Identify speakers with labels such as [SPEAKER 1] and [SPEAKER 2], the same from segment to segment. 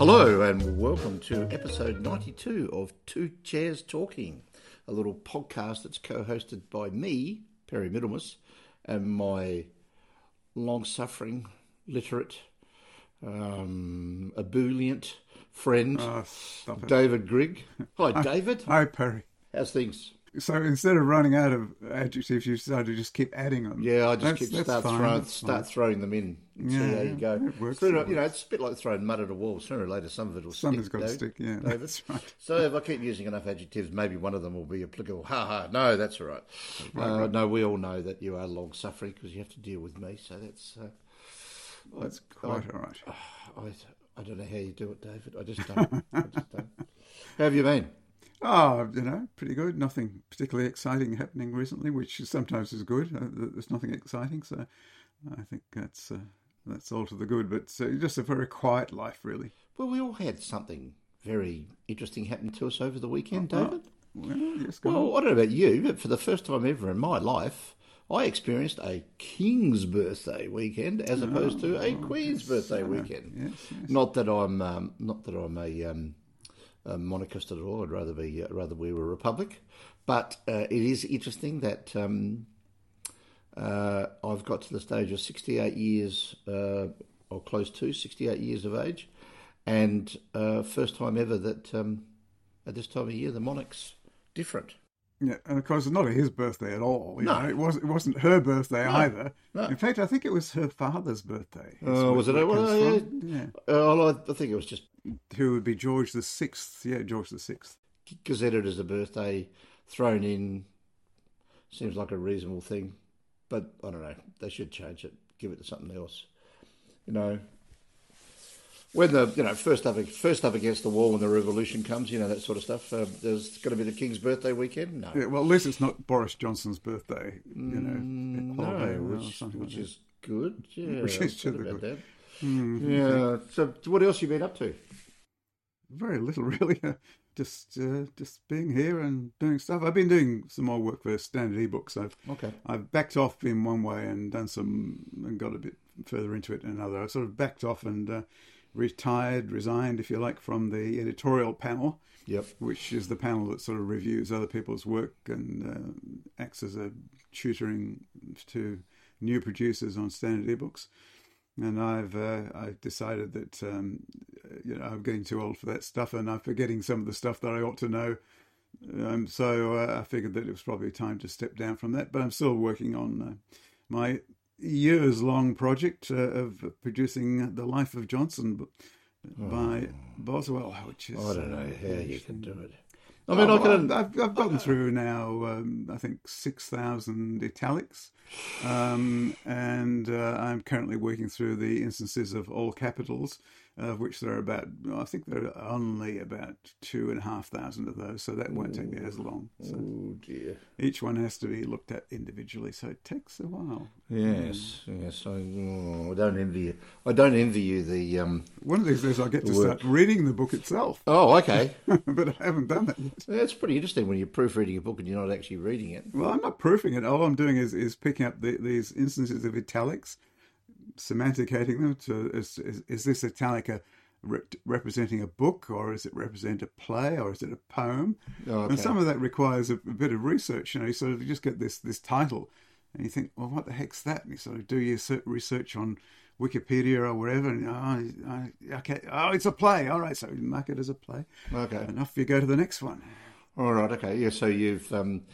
[SPEAKER 1] Hello and welcome to episode 92 of Two Chairs Talking, a little podcast that's co-hosted by me, Perry Middlemas, and my long-suffering, literate, ebullient friend, David Grigg. Hi, David.
[SPEAKER 2] Hi, Perry.
[SPEAKER 1] How's things?
[SPEAKER 2] So instead of running out of adjectives, you decided to just keep adding them.
[SPEAKER 1] Yeah, I just start throwing them in and see how you go.
[SPEAKER 2] It works.
[SPEAKER 1] It's a bit like throwing mud at a wall. Sooner or later, some of it will stick.
[SPEAKER 2] Something's got to stick, yeah.
[SPEAKER 1] David.
[SPEAKER 2] That's right.
[SPEAKER 1] So if I keep using enough adjectives, maybe one of them will be applicable. No, that's all right. Right. No, we all know that you are long-suffering because you have to deal with me, so that's
[SPEAKER 2] quite all right.
[SPEAKER 1] I don't know how you do it, David. I just don't. How have you been?
[SPEAKER 2] Oh, pretty good. Nothing particularly exciting happening recently, which sometimes is good. There's nothing exciting, so I think that's all to the good. But just a very quiet life, really.
[SPEAKER 1] Well, we all had something very interesting happen to us over the weekend, David.
[SPEAKER 2] Well, yes,
[SPEAKER 1] I don't know about you, but for the first time ever in my life, I experienced a King's birthday weekend as opposed to a Queen's birthday weekend.
[SPEAKER 2] Yes.
[SPEAKER 1] Not that I'm a monarchist at all. I'd rather we were a republic. But it is interesting that I've got to the stage of 68 years, or close to 68 years of age, and first time ever that at this time of year the monarch's different.
[SPEAKER 2] Yeah, and of course it's not his birthday at all.
[SPEAKER 1] No.
[SPEAKER 2] It wasn't her birthday either.
[SPEAKER 1] No.
[SPEAKER 2] In fact, I think it was her father's birthday.
[SPEAKER 1] Was it?
[SPEAKER 2] Yeah.
[SPEAKER 1] I think it was just...
[SPEAKER 2] Who would be George the Sixth? Yeah, George the Sixth.
[SPEAKER 1] Gazetted as a birthday, thrown in, seems like a reasonable thing. But I don't know, they should change it, give it to something else. When the first up against the wall when the revolution comes, that sort of stuff. There's going to be the King's birthday weekend. No,
[SPEAKER 2] yeah, well, at least it's not Boris Johnson's birthday.
[SPEAKER 1] Which is good. Yeah,
[SPEAKER 2] which is good.
[SPEAKER 1] That. Yeah. So, what else have you been up to?
[SPEAKER 2] Very little, really. Just being here and doing stuff. I've been doing some more work for Standard eBooks. I've backed off in one way and got a bit further into it in another. I sort of backed off and resigned, if you like, from the editorial panel.
[SPEAKER 1] Yep.
[SPEAKER 2] Which is the panel that sort of reviews other people's work and acts as a tutoring to new producers on Standard eBooks. And I've decided that I'm getting too old for that stuff, and I'm forgetting some of the stuff that I ought to know. So I figured that it was probably time to step down from that. But I'm still working on my years-long project of producing The Life of Johnson by Boswell, which is...
[SPEAKER 1] I don't know how you can do it.
[SPEAKER 2] I've gotten through now, I think, 6,000 italics, and I'm currently working through the instances of all capitals, of which there are only about 2,500 of those, so that won't take me as long. So
[SPEAKER 1] oh dear!
[SPEAKER 2] Each one has to be looked at individually, so it takes a while.
[SPEAKER 1] Yes. I don't envy you. I don't envy you.
[SPEAKER 2] One of these days I'll get to start reading the book itself.
[SPEAKER 1] Oh, okay.
[SPEAKER 2] But I haven't done that yet.
[SPEAKER 1] It's pretty interesting when you're proofreading a book and you're not actually reading it.
[SPEAKER 2] Well, I'm not proofing it. All I'm doing is picking up these instances of italics, semanticating them. Is this italic representing a book, or is it represent a play, or is it a poem?
[SPEAKER 1] Oh, okay.
[SPEAKER 2] And some of that requires a bit of research. You sort of just get this title, and you think, well, what the heck's that? And you sort of do your research on Wikipedia or wherever, and it's a play. All right, so you mark it as a play.
[SPEAKER 1] Okay.
[SPEAKER 2] And off you go to the next one.
[SPEAKER 1] All right, okay. Yeah, so you've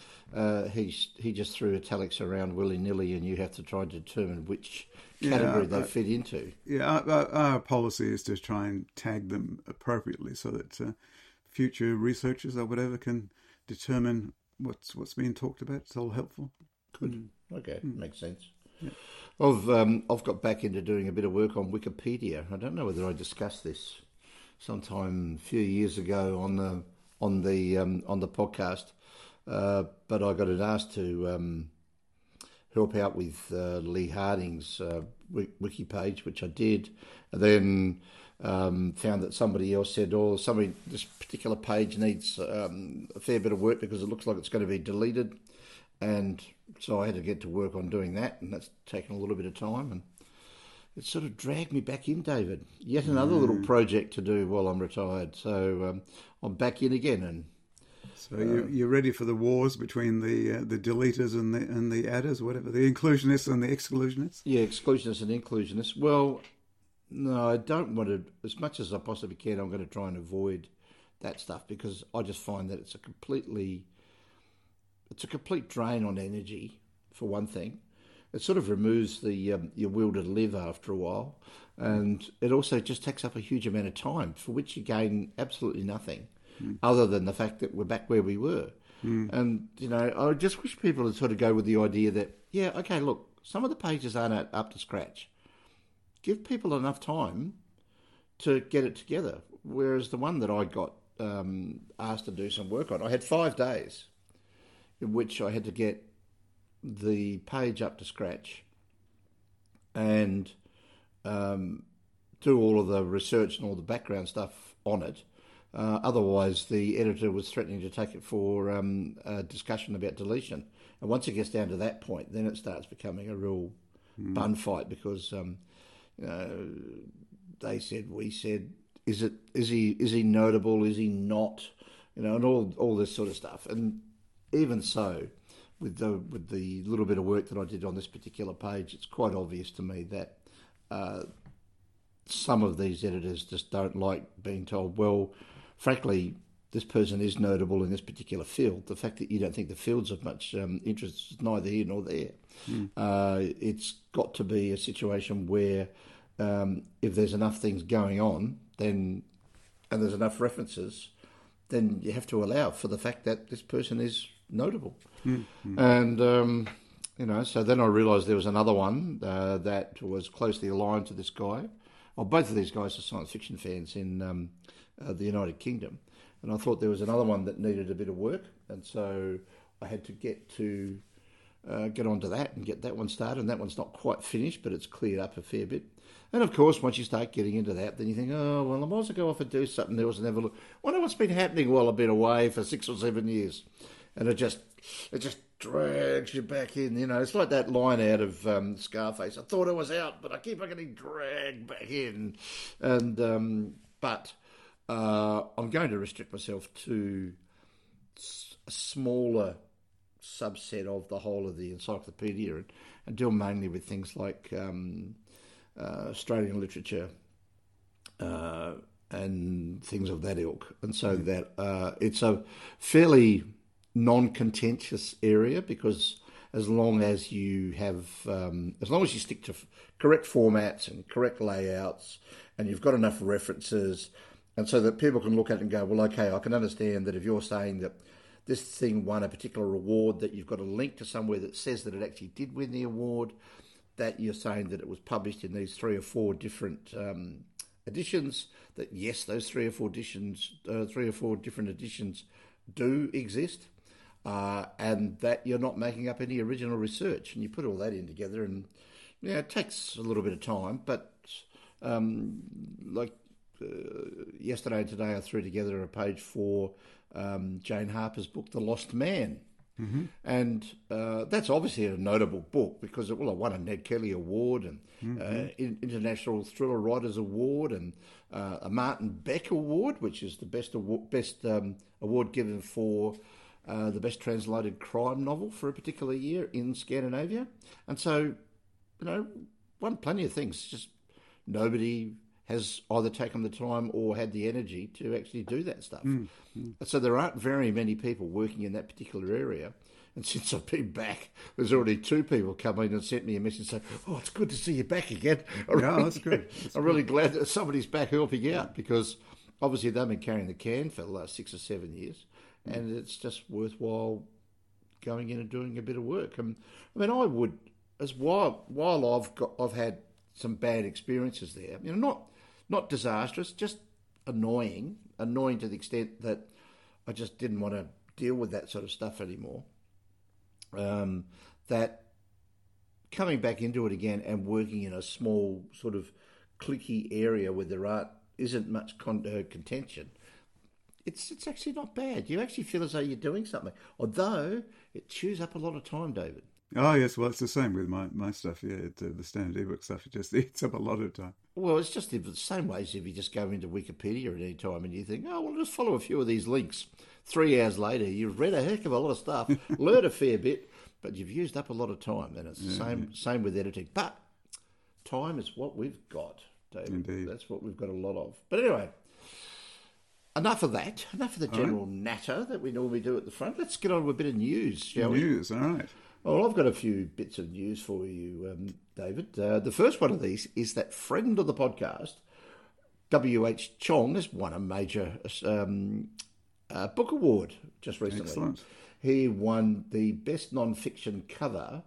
[SPEAKER 1] he just threw italics around willy-nilly and you have to try and determine which category they fit into.
[SPEAKER 2] Yeah, our policy is to try and tag them appropriately so that future researchers or whatever can determine what's being talked about. It's all helpful.
[SPEAKER 1] Good. Okay, makes sense. Yeah. I've got back into doing a bit of work on Wikipedia. I don't know whether I discussed this sometime a few years ago on the podcast, but I got asked to help out with Lee Harding's wiki page, which I did, and then found that somebody else said, this particular page needs a fair bit of work because it looks like it's going to be deleted, and so I had to get to work on doing that, and that's taken a little bit of time, and it sort of dragged me back in, David. Yet another little project to do while I'm retired. So I'm back in again. And
[SPEAKER 2] so you're ready for the wars between the deleters and the adders, whatever, the inclusionists and the exclusionists?
[SPEAKER 1] Yeah, exclusionists and inclusionists. Well, no, I don't want to, as much as I possibly can, I'm going to try and avoid that stuff, because I just find that it's a complete drain on energy, for one thing. It sort of removes the your will to live after a while, and it also just takes up a huge amount of time for which you gain absolutely nothing, other than the fact that we're back where we were. And I just wish people would sort of go with the idea that, yeah, okay, look, some of the pages aren't up to scratch. Give people enough time to get it together. Whereas the one that I got asked to do some work on, I had 5 days in which I had to get the page up to scratch and do all of the research and all the background stuff on it. Otherwise, the editor was threatening to take it for a discussion about deletion. And once it gets down to that point, then it starts becoming a real bun fight, because they said, we said, is he notable? Is he not? And all this sort of stuff. And even so, with the little bit of work that I did on this particular page, it's quite obvious to me that some of these editors just don't like being told, well, frankly, this person is notable in this particular field. The fact that you don't think the field's of much interest is neither here nor there. It's got to be a situation where if there's enough things going on, and there's enough references, then you have to allow for the fact that this person is notable. And so then I realised there was another one that was closely aligned to this guy. Well, both of these guys are science fiction fans in the United Kingdom, and I thought there was another one that needed a bit of work, and so I had to get onto that and get that one started. And that one's not quite finished, but it's cleared up a fair bit. And of course, once you start getting into that, then you think, oh, well, I might as well go off and do something else and have a look. Wonder what's been happening while I've been away for 6 or 7 years. And it just drags you back in. It's like that line out of Scarface. I thought I was out, but I keep on getting dragged back in. And but I'm going to restrict myself to a smaller subset of the whole of the encyclopedia and deal mainly with things like Australian literature and things of that ilk. And so that it's a fairly non-contentious area, because as long as you stick to correct formats and correct layouts, and you've got enough references, and so that people can look at it and go, well, okay, I can understand that if you're saying that this thing won a particular award, that you've got a link to somewhere that says that it actually did win the award, that you're saying that it was published in these 3 or 4 different editions, that yes, those 3 or 4 different editions do exist, and that you're not making up any original research. And you put all that in together, and it takes a little bit of time, but yesterday and today I threw together a page for Jane Harper's book, The Lost Man. And that's obviously a notable book because it won a Ned Kelly Award and International Thriller Writers Award and a Martin Beck Award, which is the best award given for the best translated crime novel for a particular year in Scandinavia. And so, won plenty of things. Just nobody has either taken the time or had the energy to actually do that stuff. So there aren't very many people working in that particular area. And since I've been back, there's already 2 people come in and sent me a message saying, oh, it's good to see you back again.
[SPEAKER 2] That's good.
[SPEAKER 1] I'm really glad that somebody's back helping out, because obviously they've been carrying the can for the last 6 or 7 years, and it's just worthwhile going in and doing a bit of work. And I mean, I would, as while I've had some bad experiences there, not disastrous, just annoying to the extent that I just didn't want to deal with that sort of stuff anymore. That coming back into it again and working in a small sort of cliquey area where there isn't much contention, it's actually not bad. You actually feel as though you're doing something, although it chews up a lot of time, David.
[SPEAKER 2] Oh yes, well it's the same with my stuff. Yeah, the standard ebook stuff. It just eats up a lot of time.
[SPEAKER 1] Well, it's just the same way as if you just go into Wikipedia at any time and you think, oh, well, just follow a few of these links. 3 hours later, you've read a heck of a lot of stuff, learned a fair bit, but you've used up a lot of time. And it's the same with editing. But time is what we've got, David.
[SPEAKER 2] Indeed.
[SPEAKER 1] That's what we've got a lot of. But anyway, enough of that. Enough of the general natter that we normally do at the front. Let's get on with a bit of news, shall we?
[SPEAKER 2] News, all right.
[SPEAKER 1] Well, I've got a few bits of news for you, David. The first one of these is that friend of the podcast, W.H. Chong, has won a major book award just recently.
[SPEAKER 2] Excellent.
[SPEAKER 1] He won the best non-fiction cover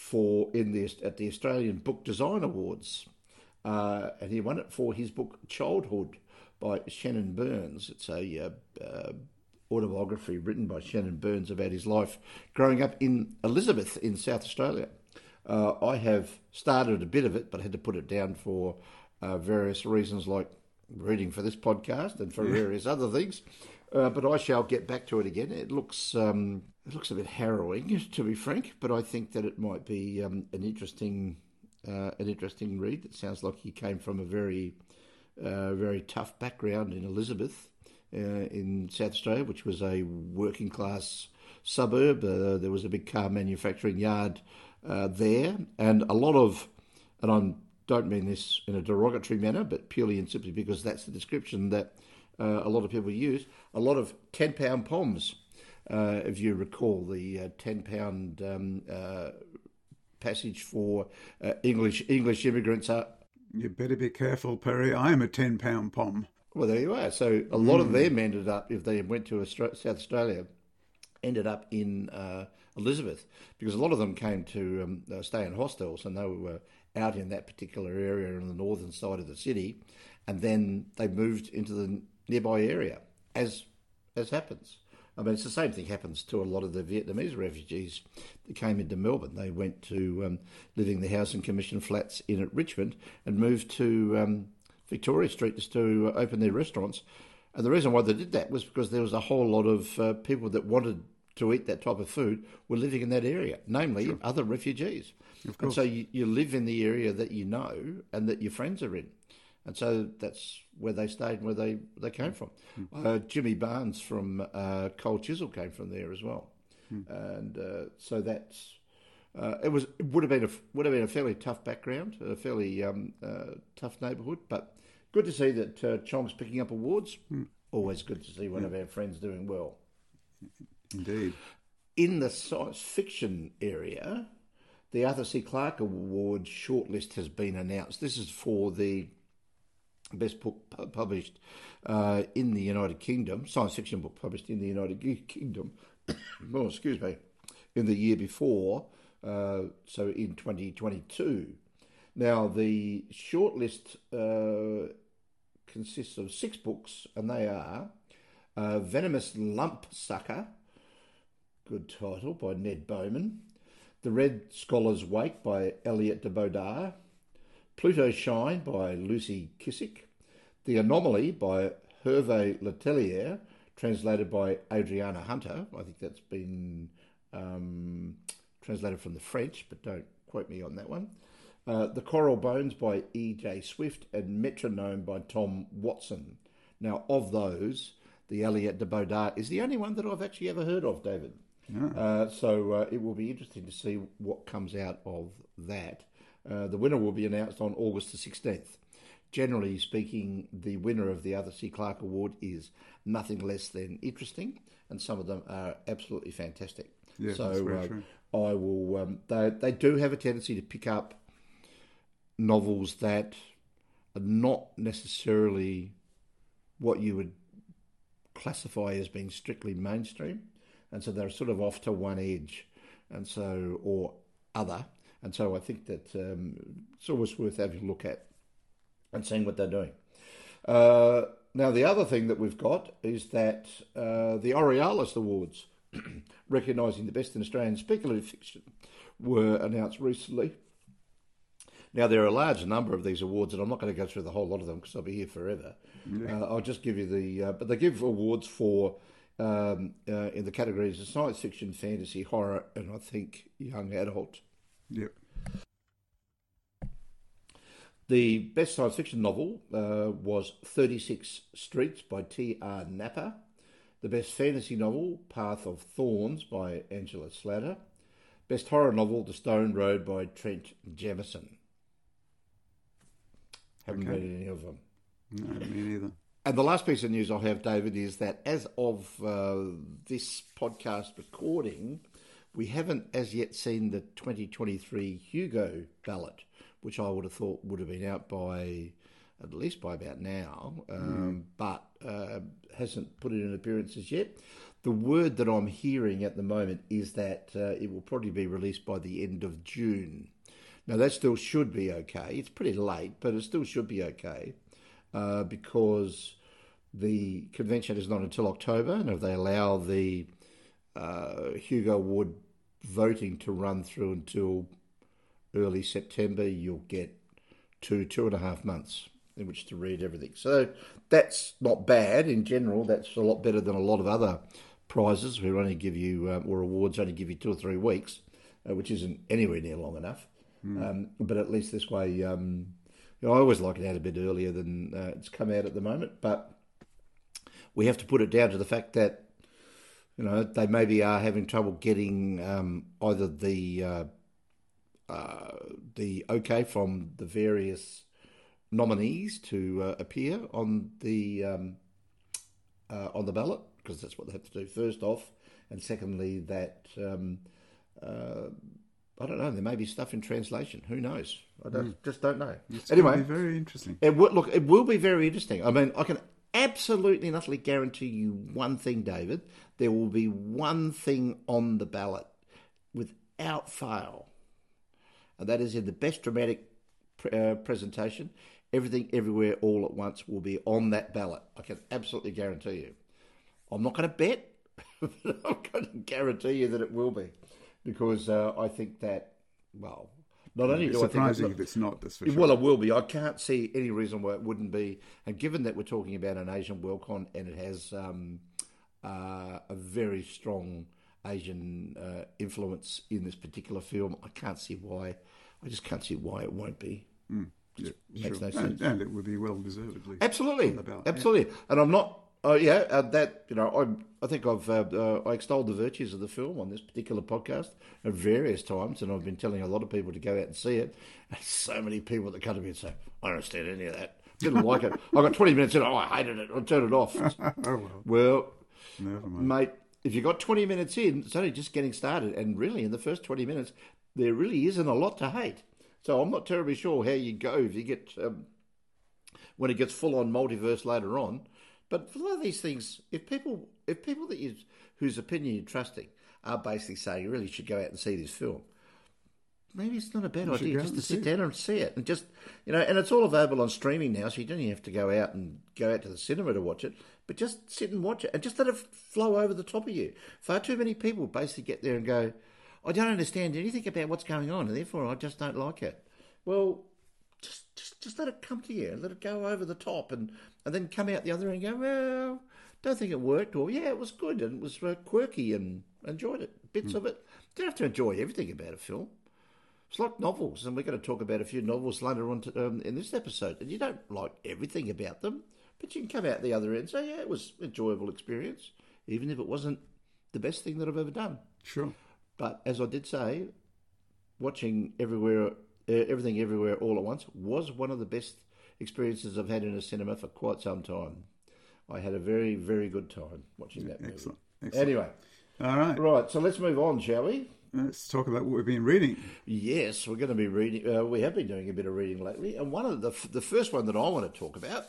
[SPEAKER 1] at the Australian Book Design Awards, and he won it for his book Childhood by Shannon Burns. It's a autobiography written by Shannon Burns about his life growing up in Elizabeth in South Australia. I have started a bit of it, but had to put it down for various reasons, like reading for this podcast and for various other things. But I shall get back to it again. It looks a bit harrowing, to be frank, but I think that it might be an interesting read. It sounds like he came from a very tough background in Elizabeth, in South Australia, which was a working class suburb. There was a big car manufacturing yard there, and a lot of, and I don't mean this in a derogatory manner, but purely and simply because that's the description that a lot of people use, a lot of £10 poms. If you recall, the £10 passage for English immigrants are.
[SPEAKER 2] You better be careful, Perry. I'm a £10 pom.
[SPEAKER 1] Well, there you are. So a lot of them ended up, if they went to South Australia, ended up in Elizabeth, because a lot of them came to stay in hostels, and they were out in that particular area on the northern side of the city, and then they moved into the nearby area, as happens. I mean, it's the same thing happens to a lot of the Vietnamese refugees that came into Melbourne. They went to living in the Housing Commission flats in at Richmond and moved to Victoria Street just to open their restaurants. And the reason why they did that was because there was a whole lot of people that wanted to eat that type of food were living in that area, namely other refugees.
[SPEAKER 2] Of course.
[SPEAKER 1] And so you live in the area that you know and that your friends are in. And so that's where they stayed and where they came from. Jimmy Barnes from Cold Chisel came from there as well. And so that's it would have been a fairly tough background, a fairly tough neighbourhood, but good to see that Chong's picking up awards. Always good to see one of our friends doing well.
[SPEAKER 2] Indeed.
[SPEAKER 1] In the science fiction area, the Arthur C. Clarke Award shortlist has been announced. This is for the best book published in the United Kingdom, science fiction book published in the United Kingdom, well, excuse me, in the year before, so in 2022. Now, the shortlist consists of 6 books, and they are Venomous Lump Sucker, good title, by Ned Bowman, The Red Scholar's Wake by Elliot de Bodar, Pluto Shine by Lucy Kissick, The Anomaly by Hervé Letellier, translated by Adriana Hunter. I think that's been translated from the French, but don't quote me on that one. The Coral Bones by E.J. Swift, and Metronome by Tom Watson. Now, of those, the Elliot de Bodar is the only one that I've actually ever heard of, David. So it will be interesting to see what comes out of that. The winner will be announced on August the 16th. Generally speaking, the winner of the Arthur C. Clarke Award is nothing less than interesting, and some of them are absolutely fantastic.
[SPEAKER 2] Yeah,
[SPEAKER 1] so
[SPEAKER 2] that's very true.
[SPEAKER 1] I will. They do have a tendency to pick up novels that are not necessarily what you would classify as being strictly mainstream, and so they're sort of off to one edge, and so or other. And so I think that it's always worth having a look at and seeing what they're doing. Now, the other thing that we've got is that the Aurealis Awards, recognising the best in Australian speculative fiction, were announced recently. Now, there are a large number of these awards, and I'm not going to go through the whole lot of them because I'll be here forever. Yeah. I'll just give you but they give awards for in the categories of science fiction, fantasy, horror, and I think young adult.
[SPEAKER 2] Yep.
[SPEAKER 1] The best science fiction novel was 36 Streets by T.R. Napa. The best fantasy novel, Path of Thorns by Angela Slatter. Best horror novel, The Stone Road by Trent Jamieson. Haven't read any of them.
[SPEAKER 2] No, me neither.
[SPEAKER 1] And the last piece of news I have, David, is that as of this podcast recording, we haven't as yet seen the 2023 Hugo ballot, which I would have thought would have been out by at least by about now, but hasn't put it in appearances yet. The word that I'm hearing at the moment is that it will probably be released by the end of June. Now, that still should be okay. It's pretty late, but it still should be okay because the convention is not until October, and if they allow the Hugo Award voting to run through until early September, you'll get 2.5 months in which to read everything. So that's not bad in general. That's a lot better than a lot of other prizes who only give you, or awards only give you 2 or 3 weeks, which isn't anywhere near long enough. But at least this way, I always like it out a bit earlier than it's come out at the moment. But we have to put it down to the fact that, they maybe are having trouble getting either the okay from the various nominees to appear on the ballot, because that's what they have to do first off, and secondly that I don't know, there may be stuff in translation. Who knows? I just don't know.
[SPEAKER 2] It's
[SPEAKER 1] anyway,
[SPEAKER 2] going to be very interesting.
[SPEAKER 1] It will be very interesting. I mean, I can absolutely and utterly guarantee you one thing, David. There will be one thing on the ballot without fail, and that is in the best dramatic presentation. Everything, Everywhere, All at Once will be on that ballot. I can absolutely guarantee you. I'm not going to bet, but I'm going to guarantee you that it will be. Because I think that, well, not only do I think...
[SPEAKER 2] surprising if it's not, that's for sure.
[SPEAKER 1] Well, it will be. I can't see any reason why it wouldn't be. And given that we're talking about an Asian Worldcon and it has a very strong Asian influence in this particular film, I just can't see why it won't be.
[SPEAKER 2] Yeah,
[SPEAKER 1] Makes
[SPEAKER 2] sure.
[SPEAKER 1] no sense.
[SPEAKER 2] And it would be well deservedly.
[SPEAKER 1] Absolutely. Absolutely. Yeah. And I'm not... I think I extolled the virtues of the film on this particular podcast at various times, and I've been telling a lot of people to go out and see it. And so many people that come to me and say, "I don't understand any of that. Didn't like it. I got 20 minutes in. Oh, I hated it. I turned it off." Well,
[SPEAKER 2] never mind,
[SPEAKER 1] mate. If you got 20 minutes in, it's only just getting started, and really, in the first 20 minutes, there really isn't a lot to hate. So I'm not terribly sure how you go if you get when it gets full on multiverse later on. But for a lot of these things, if people that whose opinion you're trusting are basically saying you really should go out and see this film, maybe it's not a bad idea just to sit down and see it, and just and it's all available on streaming now, so you don't even have to go out to the cinema to watch it, but just sit and watch it and just let it flow over the top of you. Far too many people basically get there and go, "I don't understand anything about what's going on, and therefore I just don't like it." Well, just let it come to you and let it go over the top and then come out the other end and go, "Well, don't think it worked," or "Yeah, it was good and it was quirky and enjoyed it, bits of it." You don't have to enjoy everything about a film. It's like novels, and we're going to talk about a few novels later on in this episode, and you don't like everything about them, but you can come out the other end and say, "Yeah, it was an enjoyable experience," even if it wasn't the best thing that I've ever done.
[SPEAKER 2] Sure.
[SPEAKER 1] But as I did say, watching Everything Everywhere All at Once was one of the best experiences I've had in a cinema for quite some time. I had a very, very good time watching that movie.
[SPEAKER 2] Excellent.
[SPEAKER 1] Anyway.
[SPEAKER 2] All right.
[SPEAKER 1] Right, so let's move on, shall we?
[SPEAKER 2] Let's talk about what we've been reading.
[SPEAKER 1] Yes, we're going to be reading. We have been doing a bit of reading lately. And one of the first one that I want to talk about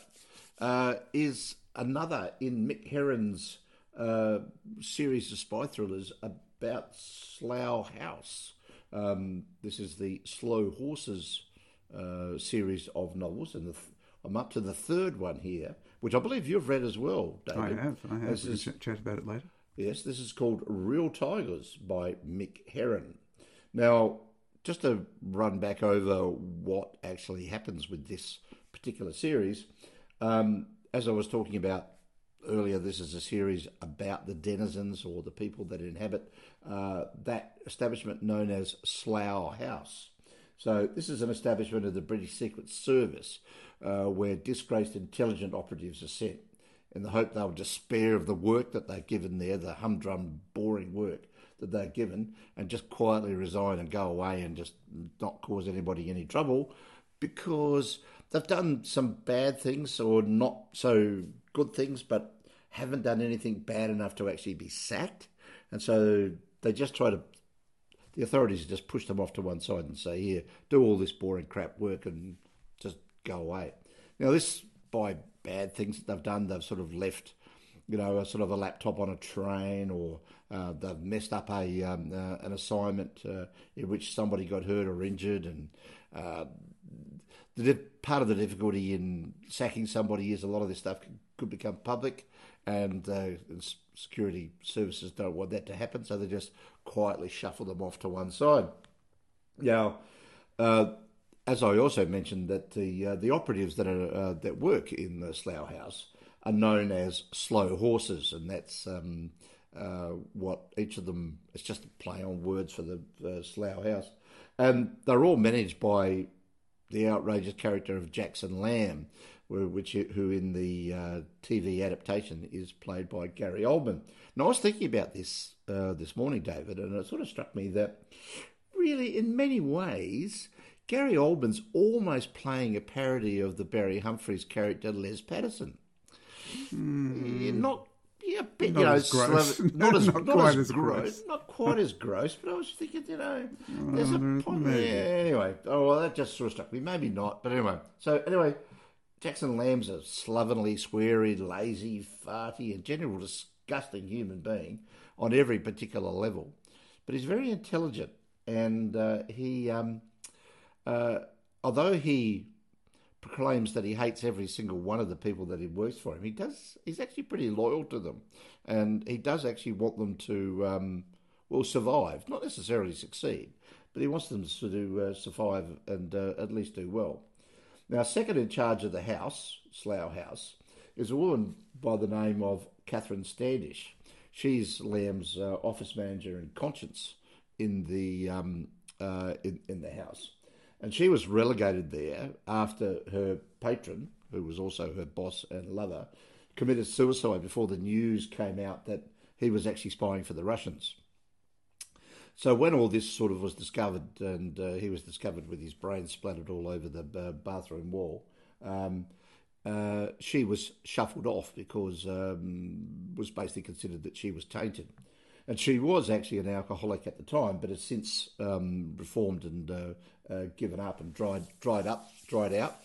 [SPEAKER 1] is another in Mick Herron's series of spy thrillers about Slough House. This is the Slow Horses series of novels, and I'm up to the third one here, which I believe you've read as well, David.
[SPEAKER 2] I have. We'll chat about it later.
[SPEAKER 1] Yes, this is called Real Tigers by Mick Herron. Now, just to run back over what actually happens with this particular series, as I was talking about earlier, this is a series about the denizens or the people that inhabit that establishment known as Slough House. So this is an establishment of the British Secret Service where disgraced intelligence operatives are sent in the hope they'll despair of the work that they're given there, the humdrum, boring work that they're given, and just quietly resign and go away and just not cause anybody any trouble because they've done some bad things or not so good things, but haven't done anything bad enough to actually be sacked. And so they just the authorities just push them off to one side and say, here, do all this boring crap work and just go away. Now, this, by bad things that they've done, they've sort of left, a sort of a laptop on a train, or they've messed up an assignment in which somebody got hurt or injured. And part of the difficulty in sacking somebody is a lot of this stuff could become public, and security services don't want that to happen, so they just quietly shuffle them off to one side. Now, as I also mentioned, that the operatives that work in the Slough House are known as slow horses, and that's what each of them. It's just a play on words for the Slough House, and they're all managed by the outrageous character of Jackson Lamb, who in the TV adaptation is played by Gary Oldman. And I was thinking about this this morning, David, and it sort of struck me that really, in many ways, Gary Oldman's almost playing a parody of the Barry Humphries character Les Patterson. Not
[SPEAKER 2] gross.
[SPEAKER 1] Not quite as gross, but I was thinking, there's a point. Anyway, that just sort of struck me. Maybe not, but anyway. So anyway, Jackson Lamb's a slovenly, sweary, lazy, farty, and general disgusting human being on every particular level. But he's very intelligent, and he, although he proclaims that he hates every single one of the people that he works for him, he's actually pretty loyal to them, and he does actually want them to survive, not necessarily succeed, but he wants them to survive and at least do well. Now, second in charge of the house, Slough House, is a woman by the name of Catherine Standish. She's Lamb's office manager and conscience in the house. And she was relegated there after her patron, who was also her boss and lover, committed suicide before the news came out that he was actually spying for the Russians. So when all this sort of was discovered, and he was discovered with his brain splattered all over the bathroom wall, she was shuffled off because was basically considered that she was tainted. And she was actually an alcoholic at the time, but has since reformed and given up and dried out.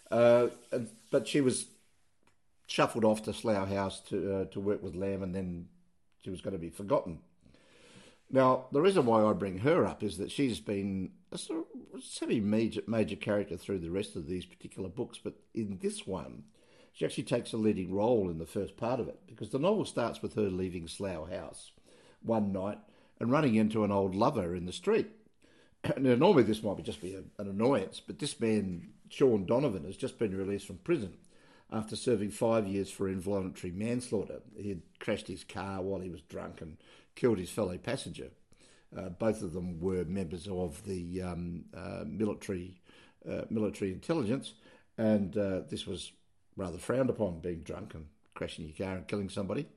[SPEAKER 1] But she was shuffled off to Slough House to work with Lamb, and then she was going to be forgotten. Now, the reason why I bring her up is that she's been a sort of semi-major character through the rest of these particular books, but in this one, she actually takes a leading role in the first part of it, because the novel starts with her leaving Slough House one night and running into an old lover in the street. Now, normally this might just be an annoyance, but this man, Sean Donovan, has just been released from prison after serving 5 years for involuntary manslaughter. He had crashed his car while he was drunk and killed his fellow passenger. Both of them were members of the military intelligence, and this was rather frowned upon, being drunk and crashing your car and killing somebody.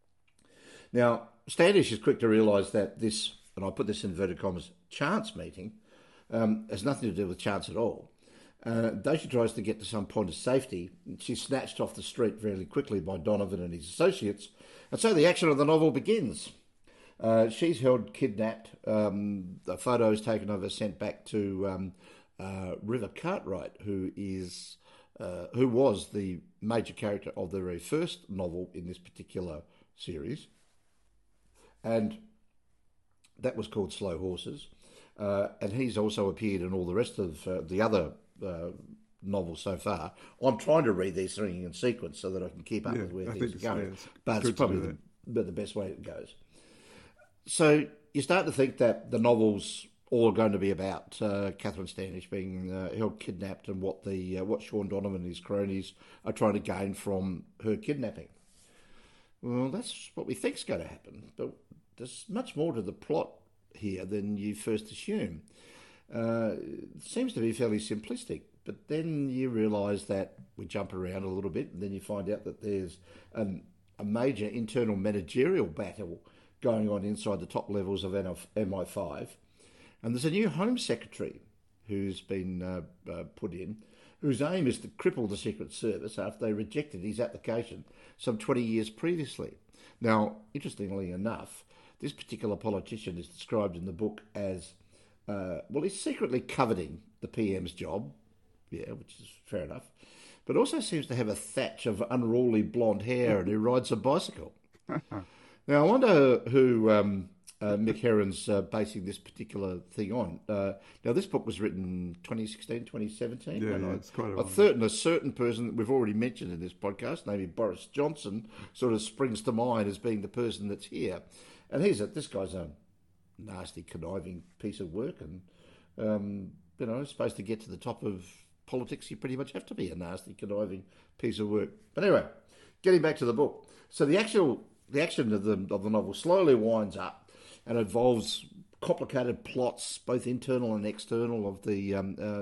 [SPEAKER 1] Now, Standish is quick to realise that this, and I put this in inverted commas, chance meeting has nothing to do with chance at all. Though she tries to get to some point of safety, she's snatched off the street very quickly by Donovan and his associates, and so the action of the novel begins. She's held kidnapped. The photos taken of her sent back to River Cartwright, who was the major character of the very first novel in this particular series, and that was called Slow Horses. And he's also appeared in all the rest of the other novels so far. I'm trying to read these three in sequence so that I can keep up with where things are going. But it's probably the best way it goes. So you start to think that the novels all are going to be about Catherine Standish being held kidnapped and what Sean Donovan and his cronies are trying to gain from her kidnapping. Well, that's what we think's going to happen, but there's much more to the plot here than you first assume. It seems to be fairly simplistic, but then you realise that we jump around a little bit, and then you find out that there's a major internal managerial battle going on inside the top levels of MI5, and there's a new Home Secretary who's been put in, whose aim is to cripple the Secret Service after they rejected his application some 20 years previously. Now, interestingly enough, this particular politician is described in the book as, he's secretly coveting the PM's job, yeah, which is fair enough, but also seems to have a thatch of unruly blonde hair and who rides a bicycle. Now, I wonder who Mick Herron's basing this particular thing on. Now, this book was written 2016, 2017.
[SPEAKER 2] Yeah, it's quite a while.
[SPEAKER 1] A certain person that we've already mentioned in this podcast, named Boris Johnson, sort of springs to mind as being the person that's here. And this guy's a nasty, conniving piece of work, and supposed to get to the top of politics, you pretty much have to be a nasty, conniving piece of work. But anyway, getting back to the book. So the action of the novel slowly winds up and involves complicated plots, both internal and external, of the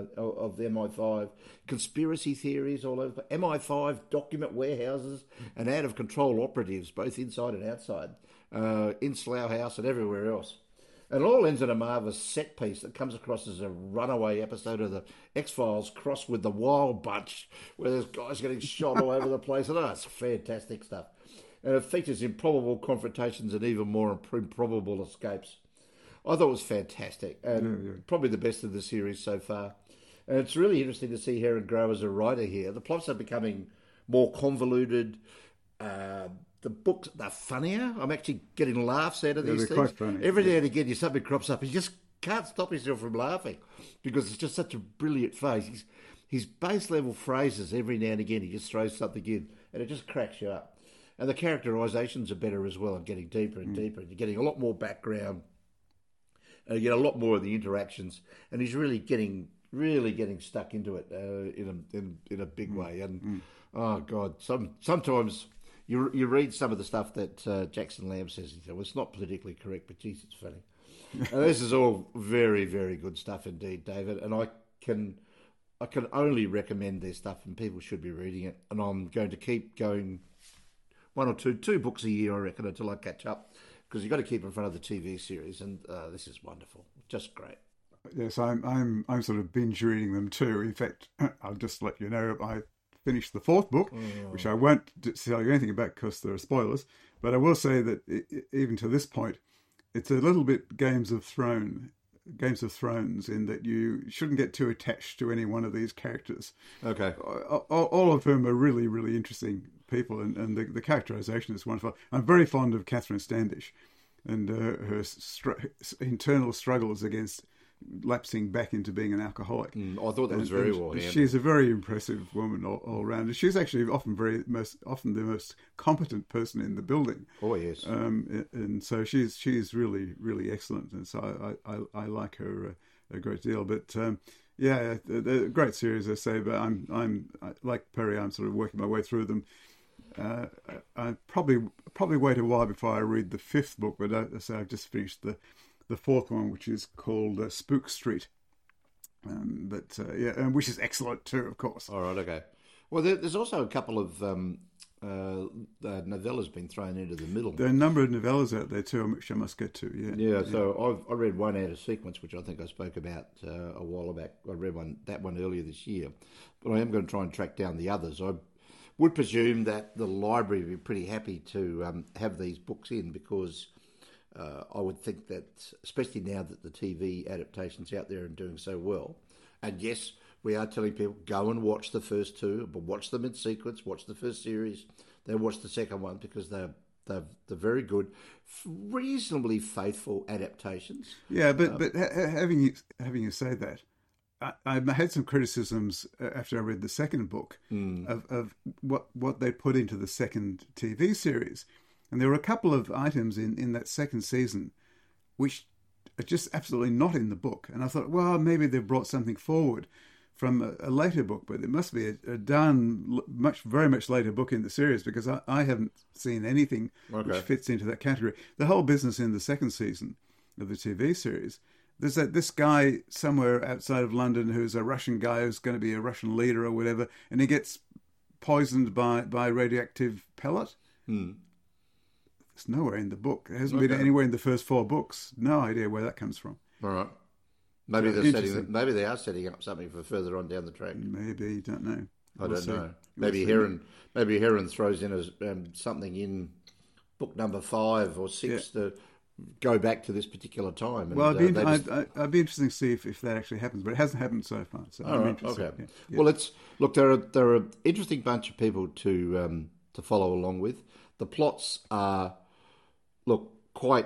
[SPEAKER 1] MI5, conspiracy theories all over, MI5 document warehouses and out-of-control operatives, both inside and outside, in Slough House and everywhere else. And it all ends in a marvellous set piece that comes across as a runaway episode of the X-Files crossed with the Wild Bunch, where there's guys getting shot all over the place. And it's fantastic stuff. And it features improbable confrontations and even more improbable escapes. I thought it was fantastic, and probably the best of the series so far. And it's really interesting to see Herron grow as a writer here. The plots are becoming more convoluted. The books are funnier. I'm actually getting laughs out of these things.
[SPEAKER 2] Quite funny.
[SPEAKER 1] Every now and again, something crops up. You just can't stop yourself from laughing because it's just such a brilliant face. His base level phrases, every now and again, he just throws something in, and it just cracks you up. And the characterisations are better as well, and getting deeper and deeper. And you're getting a lot more background, and you get a lot more of the interactions. And he's really getting stuck into it in a big way. And oh God, sometimes. You read some of the stuff that Jackson Lamb says. He said, well, it's not politically correct, but geez, it's funny. And this is all very, very good stuff indeed, David. And I can only recommend their stuff, and people should be reading it. And I'm going to keep going one or two books a year, I reckon, until I catch up, because you've got to keep in front of the TV series. And this is wonderful, just great.
[SPEAKER 2] Yes, I'm sort of binge reading them too. In fact, I'll just let you know I finished the fourth book, which I won't tell you anything about because there are spoilers, but I will say that even to this point, it's a little bit Games of Thrones in that you shouldn't get too attached to any one of these characters.
[SPEAKER 1] Okay.
[SPEAKER 2] All of whom are really, really interesting people, and the characterization is wonderful. I'm very fond of Catherine Standish and her internal struggles against lapsing back into being an alcoholic.
[SPEAKER 1] I thought that was very well handled.
[SPEAKER 2] She's a very impressive woman all around. And she's actually often the most competent person in the building.
[SPEAKER 1] Oh yes.
[SPEAKER 2] And so she's really, really excellent. And so I like her a great deal. But they're a great series, I say. But I'm like Perry. I'm sort of working my way through them. I probably wait a while before I read the fifth book. But I've just finished the fourth one, which is called Spook Street, and which is excellent too, of course.
[SPEAKER 1] All right, okay. Well, there's also a couple of novellas been thrown into the middle.
[SPEAKER 2] There are a number of novellas out there too, which I must get to. Yeah.
[SPEAKER 1] So I read one out of sequence, which I think I spoke about a while back. I read that one earlier this year, but I am going to try and track down the others. I would presume that the library would be pretty happy to have these books in, because I would think that, especially now that the TV adaptation's out there and doing so well, and yes, we are telling people, go and watch the first two, but watch them in sequence, watch the first series, then watch the second one, because they're very good, reasonably faithful adaptations.
[SPEAKER 2] Yeah, but having you say that, I had some criticisms after I read the second book of what they put into the second TV series. And there were a couple of items in that second season which are just absolutely not in the book. And I thought, well, maybe they've brought something forward from a later book, but it must be a very much later book in the series, because I haven't seen anything which fits into that category. The whole business in the second season of the TV series, there's this guy somewhere outside of London who's a Russian guy who's going to be a Russian leader or whatever, and he gets poisoned by radioactive pellet. It's nowhere in the book. It hasn't been anywhere in the first 4 books. No idea where that comes from.
[SPEAKER 1] All right. Maybe they are setting up something for further on down the track.
[SPEAKER 2] Maybe, don't know.
[SPEAKER 1] I don't know. Maybe Heron throws in something in book number 5 or 6 to go back to this particular time.
[SPEAKER 2] Well, I'd be interested to see if that actually happens, but it hasn't happened so far. So I'm interested.
[SPEAKER 1] Okay. Yeah. Well, they're an interesting bunch of people to follow along with. The plots are quite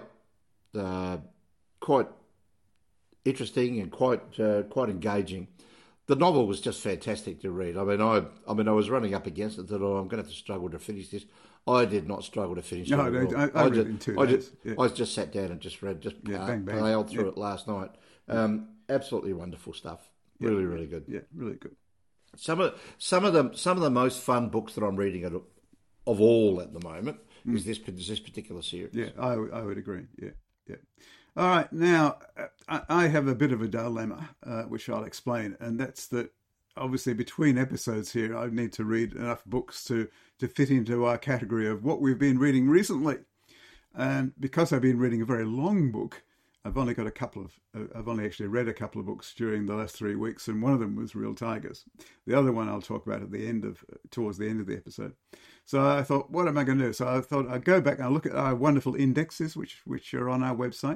[SPEAKER 1] interesting and quite engaging. The novel was just fantastic to read. I mean, I was running up against it. That I'm going to have to struggle to finish this. I did not struggle to finish it.
[SPEAKER 2] I read it in 2 days.
[SPEAKER 1] I just sat down and just read, nailed through it last night. Absolutely wonderful stuff. Really, really good.
[SPEAKER 2] Yeah, really good.
[SPEAKER 1] Some of the most fun books that I'm reading of all at the moment is this particular series.
[SPEAKER 2] Yeah, I would agree. Yeah. All right, now I have a bit of a dilemma, which I'll explain, and that's that obviously between episodes here, I need to read enough books to fit into our category of what we've been reading recently. And because I've been reading a very long book, I've only actually read a couple of books during the last 3 weeks, and one of them was Real Tigers. The other one I'll talk about towards the end of the episode. So I thought, what am I going to do? So I thought I'd go back and I'll look at our wonderful indexes, which are on our website.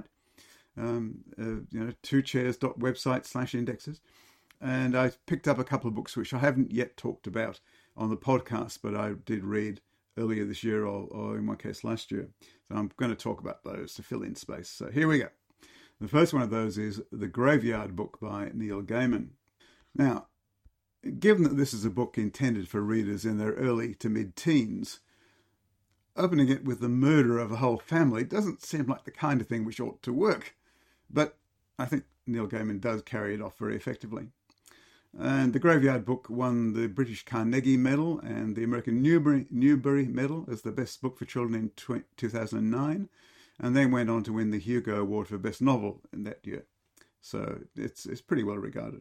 [SPEAKER 2] twochairs.website/indexes, and I picked up a couple of books which I haven't yet talked about on the podcast, but I did read earlier this year or in my case last year. So I'm going to talk about those to fill in space. So here we go. The first one of those is The Graveyard Book by Neil Gaiman. Now, given that this is a book intended for readers in their early to mid-teens, opening it with the murder of a whole family doesn't seem like the kind of thing which ought to work. But I think Neil Gaiman does carry it off very effectively. And The Graveyard Book won the British Carnegie Medal and the American Newbery Medal as the best book for children in 2009, and then went on to win the Hugo Award for Best Novel in that year. So it's pretty well regarded.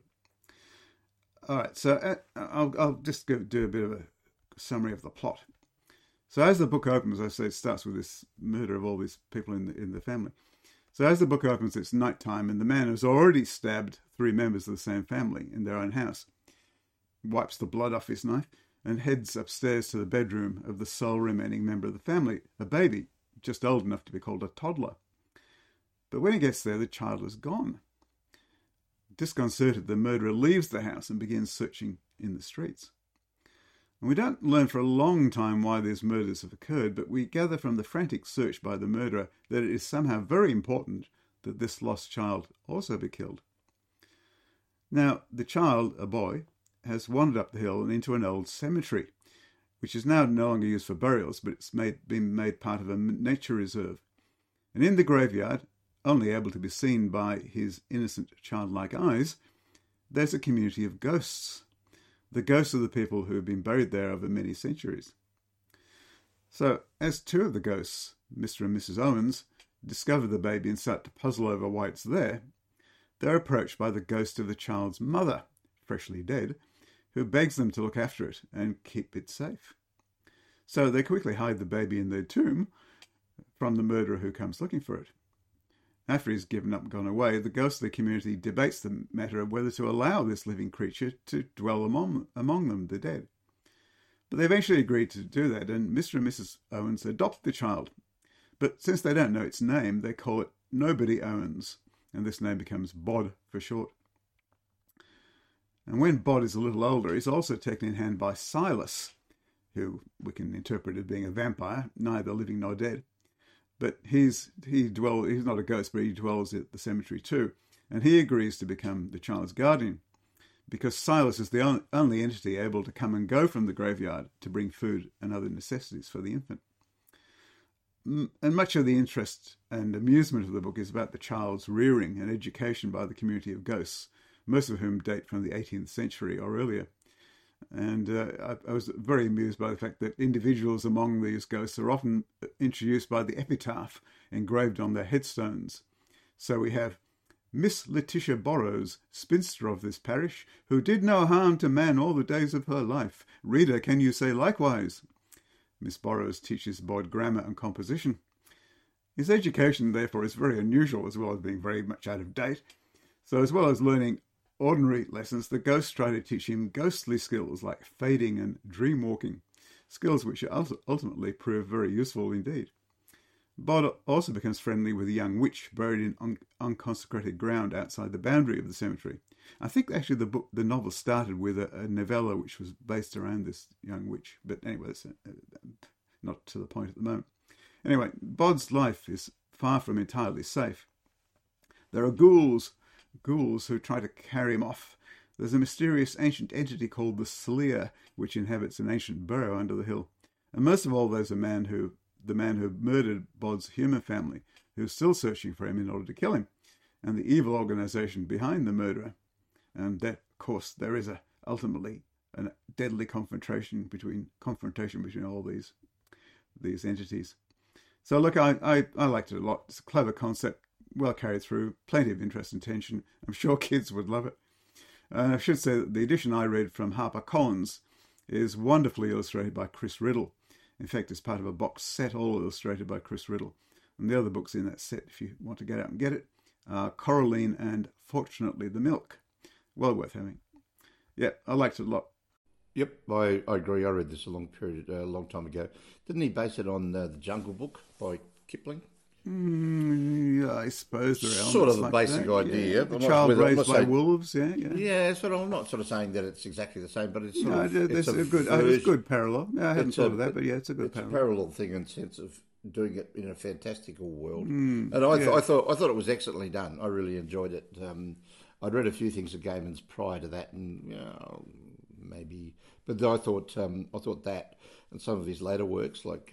[SPEAKER 2] All right, so I'll just do a bit of a summary of the plot. So as the book opens, as I say, it starts with this murder of all these people in the family. So as the book opens, it's nighttime, and the man has already stabbed 3 members of the same family in their own house. He wipes the blood off his knife and heads upstairs to the bedroom of the sole remaining member of the family, a baby, just old enough to be called a toddler. But when he gets there, the child is gone. Disconcerted, the murderer leaves the house and begins searching in the streets. And we don't learn for a long time why these murders have occurred, but we gather from the frantic search by the murderer that it is somehow very important that this lost child also be killed. Now, the child, a boy, has wandered up the hill and into an old cemetery, which is now no longer used for burials, but it's been made part of a nature reserve. And in the graveyard, only able to be seen by his innocent childlike eyes, there's a community of ghosts. The ghosts of the people who have been buried there over many centuries. So, as 2 of the ghosts, Mr. and Mrs. Owens, discover the baby and start to puzzle over why it's there, they're approached by the ghost of the child's mother, freshly dead, who begs them to look after it and keep it safe. So they quickly hide the baby in their tomb from the murderer who comes looking for it. After he's given up and gone away, the ghost of the community debates the matter of whether to allow this living creature to dwell among them, the dead. But they eventually agreed to do that, and Mr. and Mrs. Owens adopt the child. But since they don't know its name, they call it Nobody Owens, and this name becomes Bod for short. And when Bod is a little older, he's also taken in hand by Silas, who we can interpret as being a vampire, neither living nor dead. But he's not a ghost, but he dwells at the cemetery too. And he agrees to become the child's guardian, because Silas is the only entity able to come and go from the graveyard to bring food and other necessities for the infant. And much of the interest and amusement of the book is about the child's rearing and education by the community of ghosts, most of whom date from the 18th century or earlier. And I was very amused by the fact that individuals among these ghosts are often introduced by the epitaph engraved on their headstones. So we have Miss Letitia Borrows, spinster of this parish, who did no harm to man all the days of her life. Reader, can you say likewise? Miss Borrows teaches Bod grammar and composition. His education, therefore, is very unusual as well as being very much out of date. So as well as learning ordinary lessons, the ghosts try to teach him ghostly skills like fading and dream walking, skills which ultimately prove very useful indeed. Bod also becomes friendly with a young witch buried in unconsecrated ground outside the boundary of the cemetery. I think actually the novel started with a novella which was based around this young witch, but anyway, that's not to the point at the moment. Anyway, Bod's life is far from entirely safe. There are ghouls who try to carry him off. There's a mysterious ancient entity called the Sleer, which inhabits an ancient burrow under the hill. And most of all, there's the man who murdered Bod's human family, who's still searching for him in order to kill him, and the evil organization behind the murderer. And that, of course, there is ultimately a deadly confrontation between all these entities. So look, I liked it a lot. It's a clever concept, well carried through, plenty of interest and tension. I'm sure kids would love it. I should say that the edition I read from HarperCollins is wonderfully illustrated by Chris Riddle. In fact, it's part of a box set all illustrated by Chris Riddle. And the other books in that set, if you want to get out and get it, are Coraline and Fortunately the Milk. Well worth having. Yeah, I liked it a lot.
[SPEAKER 1] Yep, I agree. I read this a long time ago. Didn't he base it on The Jungle Book by Kipling?
[SPEAKER 2] Yeah, I suppose there are
[SPEAKER 1] sort of the
[SPEAKER 2] like
[SPEAKER 1] basic
[SPEAKER 2] that.
[SPEAKER 1] idea.
[SPEAKER 2] Yeah. The child raised by wolves. Yeah.
[SPEAKER 1] Yeah, I'm not sort of saying that it's exactly the same, but it's
[SPEAKER 2] it's a good parallel. Yeah, I hadn't thought of that, but yeah, it's a good parallel.
[SPEAKER 1] It's a parallel thing in the sense of doing it in a fantastical world. And I thought it was excellently done. I really enjoyed it. I'd read a few things of Gaiman's prior to that, and maybe, but I thought that and some of his later works like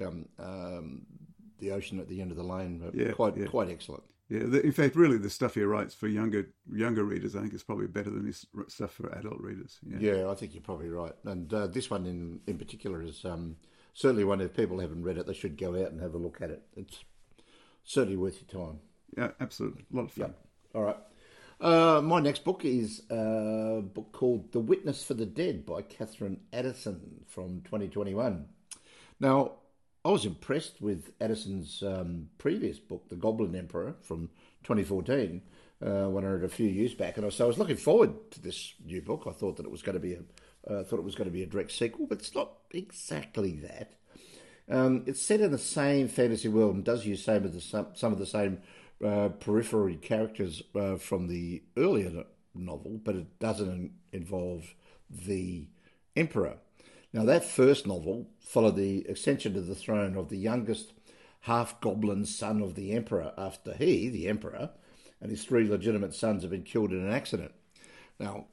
[SPEAKER 1] The Ocean at the End of the Lane were quite excellent.
[SPEAKER 2] Yeah, in fact, really, the stuff he writes for younger readers, I think, is probably better than his stuff for adult readers.
[SPEAKER 1] Yeah, I think you're probably right. And this one in particular is certainly one. If people haven't read it, they should go out and have a look at it. It's certainly worth your time.
[SPEAKER 2] Yeah, absolutely, a lot of fun.
[SPEAKER 1] Yeah. All right. My next book is a book called The Witness for the Dead by Catherine Addison from 2021. Now, I was impressed with Addison's previous book, The Goblin Emperor, from 2014, when I read it a few years back, and so I was looking forward to this new book. I thought that it was going to be a direct sequel, but it's not exactly that. It's set in the same fantasy world and does use some of the same periphery characters from the earlier novel, but it doesn't involve the Emperor. Now, that first novel followed the ascension to the throne of the youngest half-goblin son of the Emperor after he, the Emperor, and his three legitimate sons have been killed in an accident. Now,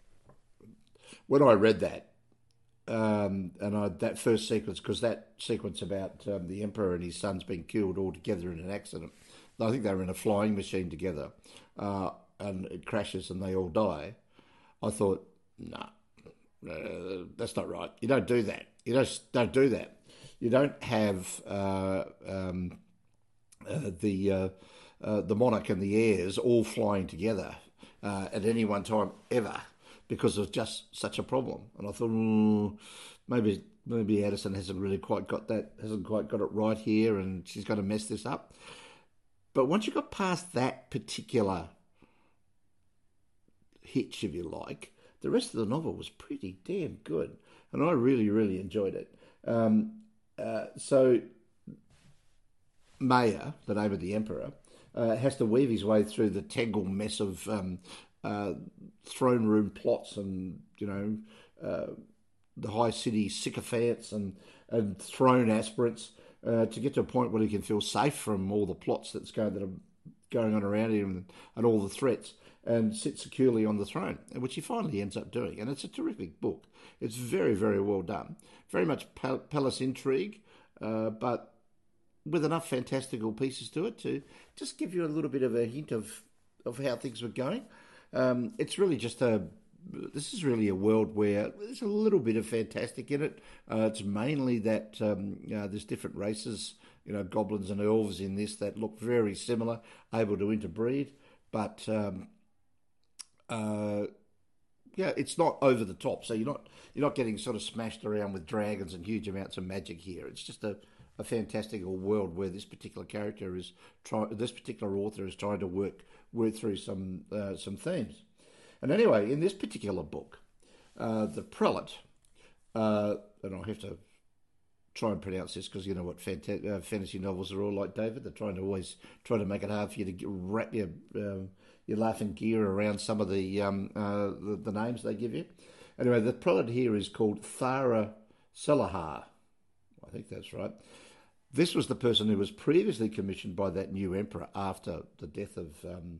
[SPEAKER 1] when I read that, that first sequence, because that sequence about the Emperor and his sons being killed all together in an accident, I think they were in a flying machine together, and it crashes and they all die. I thought, no. That's not right. You don't do that. You just don't do that. You don't have the monarch and the heirs all flying together at any one time ever because of just such a problem. And I thought, maybe Addison hasn't quite got it right here, and she's going to mess this up. But once you got past that particular hitch, if you like, the rest of the novel was pretty damn good, and I really, really enjoyed it. So Maya, the name of the Emperor, has to weave his way through the tangled mess of throne room plots and, the high city sycophants and throne aspirants to get to a point where he can feel safe from all the plots that are going on around him and all the threats, and sit securely on the throne, which he finally ends up doing. And it's a terrific book. It's very, very well done. Very much palace intrigue, but with enough fantastical pieces to it to just give you a little bit of a hint of how things were going. It's really just this is really a world where there's a little bit of fantastic in it. It's mainly that there's different races, goblins and elves in this that look very similar, able to interbreed, but it's not over the top. So you're not getting sort of smashed around with dragons and huge amounts of magic here. It's just a fantastical world where this particular this particular author is trying to work through some themes. And anyway, in this particular book, the Prelate, and I'll have to try and pronounce this because you know what fantasy novels are all like, David. They're always trying to make it hard for you to wrap your laughing gear around some of the names they give you. Anyway, the Prelate here is called Thara Selahar. I think that's right. This was the person who was previously commissioned by that new emperor after the death of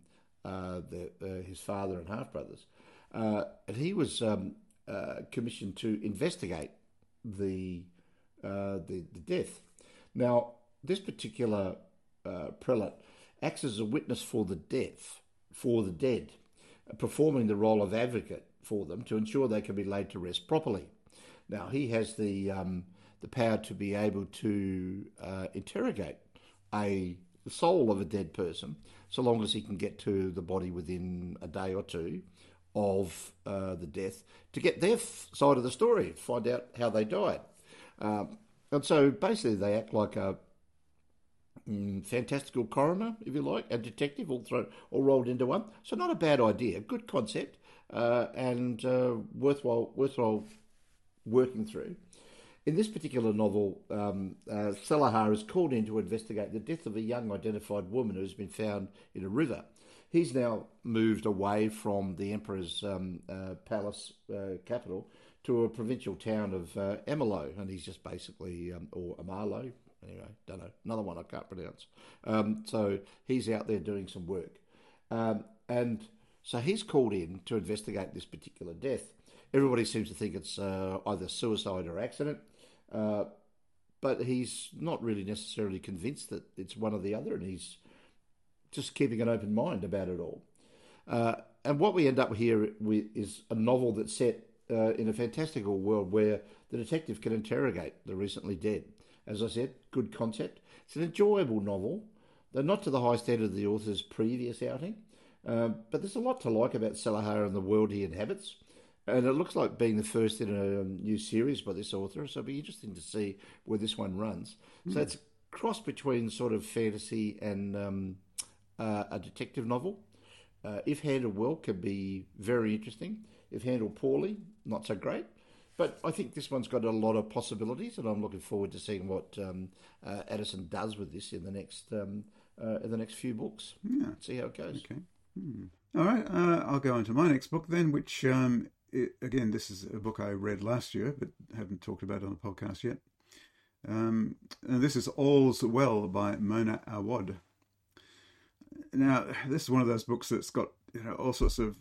[SPEAKER 1] his father and half-brothers. And he was commissioned to investigate the death. Now, this particular prelate acts as a witness for the dead, performing the role of advocate for them to ensure they can be laid to rest properly. Now, he has the power to be able to interrogate the soul of a dead person, so long as he can get to the body within a day or two of the death, to get their side of the story, find out how they died. And so basically they act like a fantastical coroner, if you like, and detective, all rolled into one. So not a bad idea, good concept, and worthwhile working through. In this particular novel, Selahar is called in to investigate the death of a young identified woman who has been found in a river. He's now moved away from the Emperor's palace capital to a provincial town of Emelo, and he's just basically, or Amalo, anyway, don't know, another one I can't pronounce. So he's out there doing some work. And so he's called in to investigate this particular death. Everybody seems to think it's either suicide or accident. But he's not really necessarily convinced that it's one or the other, and he's just keeping an open mind about it all. And what we end up here with is a novel that's set in a fantastical world where the detective can interrogate the recently dead. As I said, good concept. It's an enjoyable novel, though not to the high standard of the author's previous outing. But there's a lot to like about Selahar and the world he inhabits. And it looks like being the first in a new series by this author, so it'll be interesting to see where this one runs. So it's a cross between sort of fantasy and a detective novel. If handled well, can be very interesting. If handled poorly, not so great. But I think this one's got a lot of possibilities, and I'm looking forward to seeing what Addison does with this in the next few books.
[SPEAKER 2] Yeah.
[SPEAKER 1] See how it goes.
[SPEAKER 2] Okay. All right. I'll go on to my next book then, which... again, this is a book I read last year, but haven't talked about on the podcast yet. And this is All's Well by Mona Awad. Now, this is one of those books that's got all sorts of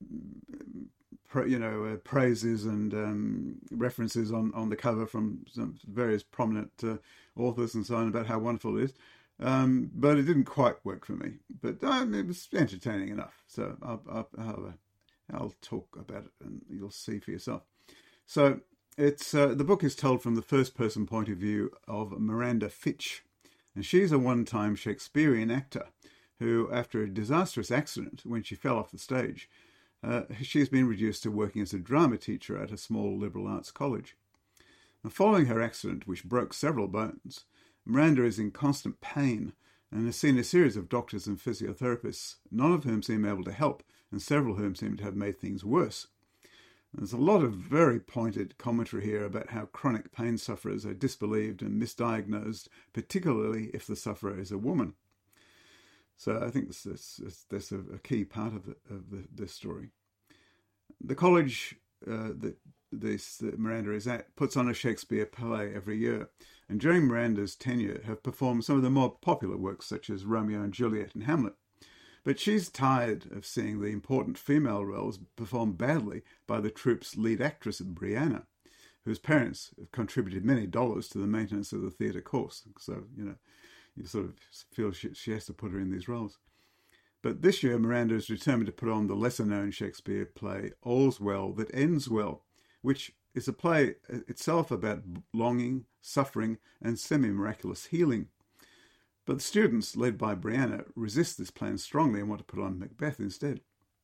[SPEAKER 2] praises and references on the cover from some various prominent authors and so on about how wonderful it is. But it didn't quite work for me. But it was entertaining enough. So I'll talk about it and you'll see for yourself. So it's the book is told from the first-person point of view of Miranda Fitch. And she's a one-time Shakespearean actor who, after a disastrous accident when she fell off the stage, she's been reduced to working as a drama teacher at a small liberal arts college. Now, following her accident, which broke several bones, Miranda is in constant pain and has seen a series of doctors and physiotherapists, none of whom seem able to help, and several of whom seem to have made things worse. There's a lot of very pointed commentary here about how chronic pain sufferers are disbelieved and misdiagnosed, particularly if the sufferer is a woman. So I think that's a key part of this story. The college that Miranda is at puts on a Shakespeare play every year, and during Miranda's tenure have performed some of the more popular works such as Romeo and Juliet and Hamlet. But she's tired of seeing the important female roles performed badly by the troupe's lead actress, Brianna, whose parents have contributed many dollars to the maintenance of the theatre course. So, you sort of feel she has to put her in these roles. But this year, Miranda is determined to put on the lesser-known Shakespeare play All's Well That Ends Well, which is a play itself about longing, suffering, and semi-miraculous healing. But the students, led by Brianna, resist this plan strongly and want to put on Macbeth instead.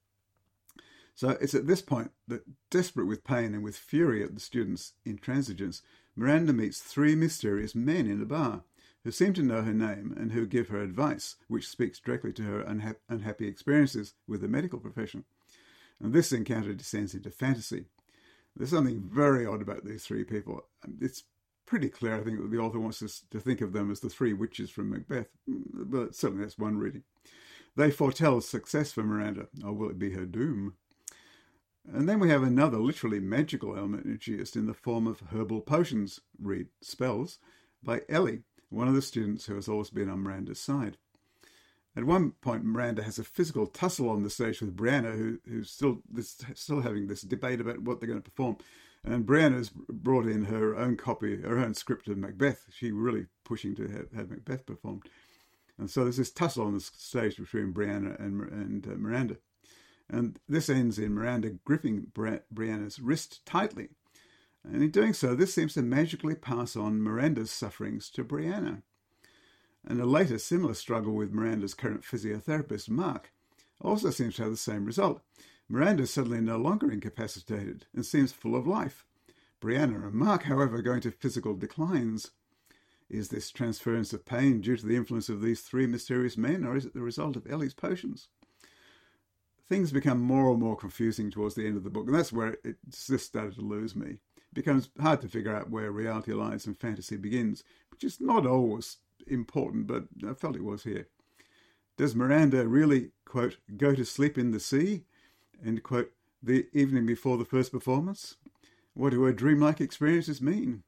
[SPEAKER 2] So it's at this point that, desperate with pain and with fury at the students' intransigence, Miranda meets three mysterious men in a bar who seem to know her name and who give her advice, which speaks directly to her unhappy experiences with the medical profession. And this encounter descends into fantasy. There's something very odd about these three people. It's pretty clear, I think, that the author wants us to think of them as the three witches from Macbeth, but certainly that's one reading. They foretell success for Miranda, or will it be her doom? And then we have another literally magical element introduced in the form of herbal potions, read spells, by Ellie, one of the students who has always been on Miranda's side. At one point, Miranda has a physical tussle on the stage with Brianna, who's still having this debate about what they're going to perform. And Brianna's brought in her own copy, her own script of Macbeth. She's really pushing to have Macbeth performed. And so there's this tussle on the stage between Brianna and Miranda. And this ends in Miranda gripping Brianna's wrist tightly. And in doing so, this seems to magically pass on Miranda's sufferings to Brianna. And a later similar struggle with Miranda's current physiotherapist, Mark, also seems to have the same result. Miranda is suddenly no longer incapacitated and seems full of life. Brianna and Mark, however, go into physical declines. Is this transference of pain due to the influence of these three mysterious men, or is it the result of Ellie's potions? Things become more and more confusing towards the end of the book, and that's where it just started to lose me. It becomes hard to figure out where reality lies and fantasy begins, which is not always important, but I felt it was here. Does Miranda really, quote, go to sleep in the sea, end quote, the evening before the first performance? What do her dreamlike experiences mean?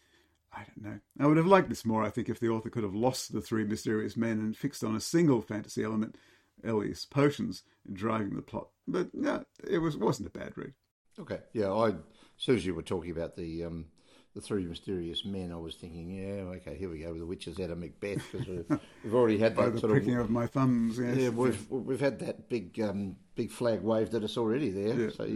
[SPEAKER 2] I don't know. I would have liked this more, I think, if the author could have lost the three mysterious men and fixed on a single fantasy element, Ellie's potions, driving the plot. But no, it wasn't a bad read.
[SPEAKER 1] Okay, yeah, as soon as you were talking about the three mysterious men, I was thinking, yeah, okay, here we go with the witches out of Macbeth, because we've already had that
[SPEAKER 2] sort of pricking of my thumbs. Yes.
[SPEAKER 1] Yeah, we've had that big flag waved at us already there. Yeah, so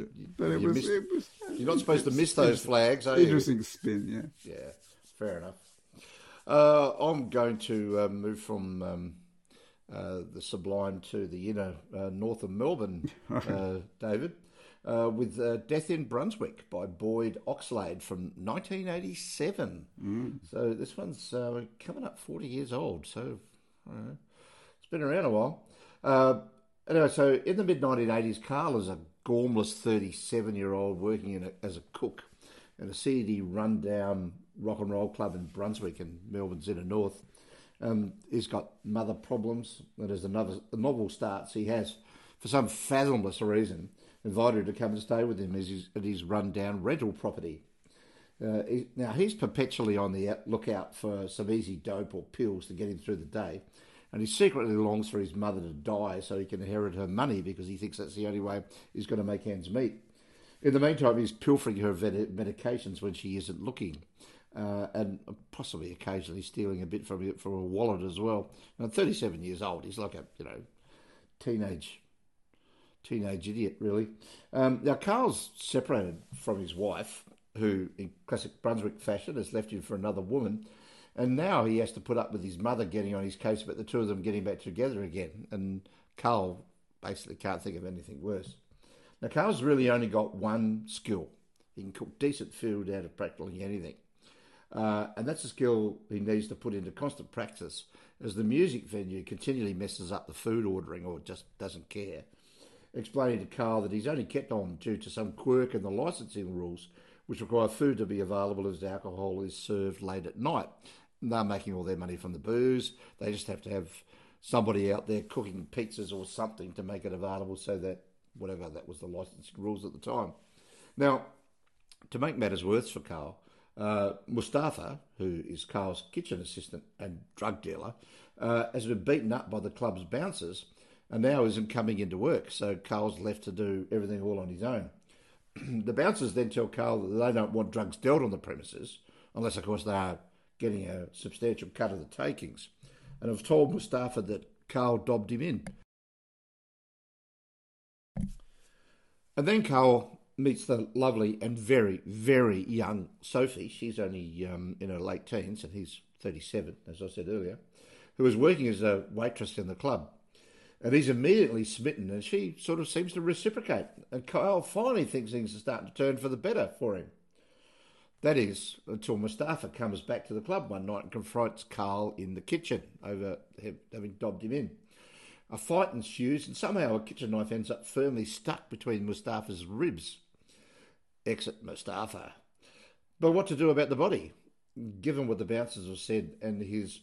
[SPEAKER 1] you're not supposed to miss those flags, are you?
[SPEAKER 2] Interesting spin, yeah.
[SPEAKER 1] Yeah, fair enough. I'm going to move from the sublime to the inner north of Melbourne, David. With Death in Brunswick by Boyd Oxlade from 1987. So this one's coming up 40 years old, so it's been around a while. Anyway, so in the mid-1980s, Carl is a gormless 37-year-old working as a cook in a seedy, run-down rock and roll club in Brunswick in Melbourne's inner north. He's got mother problems, and as the novel starts, he has, for some fathomless reason, invited her to come and stay with him at his run-down rental property. Now, he's perpetually on the lookout for some easy dope or pills to get him through the day, and he secretly longs for his mother to die so he can inherit her money because he thinks that's the only way he's going to make ends meet. In the meantime, he's pilfering her medications when she isn't looking, and possibly occasionally stealing a bit from her wallet as well. Now, 37 years old, he's like a teenage idiot, really. Now, Carl's separated from his wife, who, in classic Brunswick fashion, has left him for another woman, and now he has to put up with his mother getting on his case about the two of them getting back together again, and Carl basically can't think of anything worse. Now, Carl's really only got one skill. He can cook decent food out of practically anything. And that's a skill he needs to put into constant practice, as the music venue continually messes up the food ordering or just doesn't care, explaining to Carl that he's only kept on due to some quirk in the licensing rules, which require food to be available as alcohol is served late at night. And they're making all their money from the booze. They just have to have somebody out there cooking pizzas or something to make it available, so that whatever, that was the licensing rules at the time. Now, to make matters worse for Carl, Mustafa, who is Carl's kitchen assistant and drug dealer, has been beaten up by the club's bouncers and now isn't coming into work, so Carl's left to do everything all on his own. The bouncers then tell Carl that they don't want drugs dealt on the premises, unless, of course, they are getting a substantial cut of the takings, and have told Mustafa that Carl dobbed him in. And then Carl meets the lovely and very, very young Sophie. She's only in her late teens, and he's 37, as I said earlier, who is working as a waitress in the club. And he's immediately smitten, and she sort of seems to reciprocate. And Kyle finally thinks things are starting to turn for the better for him. That is, until Mustafa comes back to the club one night and confronts Carl in the kitchen over having dobbed him in. A fight ensues, and somehow a kitchen knife ends up firmly stuck between Mustafa's ribs. Exit Mustafa. But what to do about the body? Given what the bouncers have said and his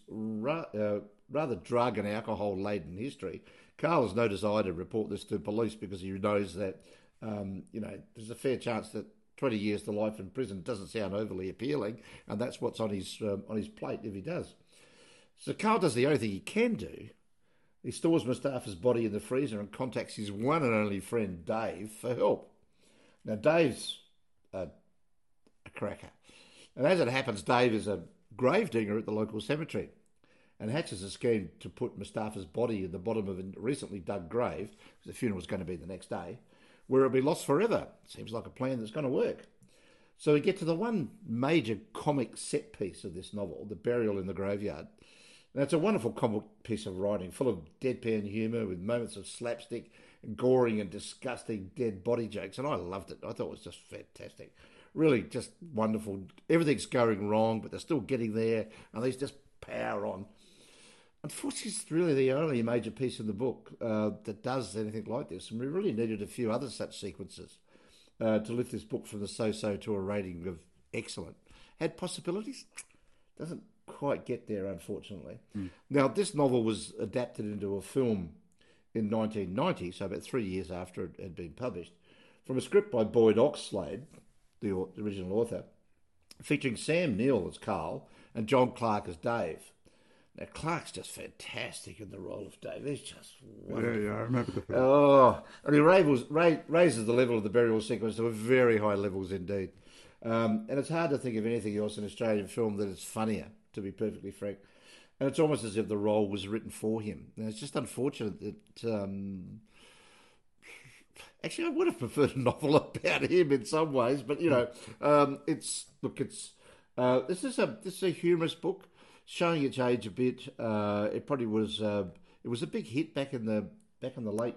[SPEAKER 1] rather drug and alcohol-laden history, Carl has no desire to report this to police because he knows that, there's a fair chance that 20 years to life in prison doesn't sound overly appealing, and that's what's on his plate if he does. So Carl does the only thing he can do. He stores Mustafa's body in the freezer and contacts his one and only friend Dave for help. Now Dave's a cracker, and as it happens, Dave is a gravedigger at the local cemetery and hatches a scheme to put Mustafa's body in the bottom of a recently dug grave, because the funeral was going to be the next day, where it'll be lost forever. Seems like a plan that's going to work. So we get to the one major comic set piece of this novel, the burial in the graveyard. Now, it's a wonderful comic piece of writing, full of deadpan humour, with moments of slapstick, goring and disgusting dead body jokes, and I loved it. I thought it was just fantastic. Really just wonderful. Everything's going wrong, but they're still getting there, and they just power on. Unfortunately, it's really the only major piece in the book that does anything like this, and we really needed a few other such sequences to lift this book from the so-so to a rating of excellent. Had possibilities? Doesn't quite get there, unfortunately. Now, this novel was adapted into a film in 1990, so about 3 years after it had been published, from a script by Boyd Oxlade, the original author, featuring Sam Neill as Carl and John Clark as Dave. Now, Clark's just fantastic in the role of Dave. He's just wonderful.
[SPEAKER 2] Yeah, I remember the film.
[SPEAKER 1] Oh, and he raises the level of the burial sequence to very high levels indeed. And it's hard to think of anything else in Australian film that is funnier, to be perfectly frank. And it's almost as if the role was written for him. And it's just unfortunate that... actually, I would have preferred a novel about him in some ways, but, this is a humorous book, showing its age a bit. It probably was. It was a big hit back in the late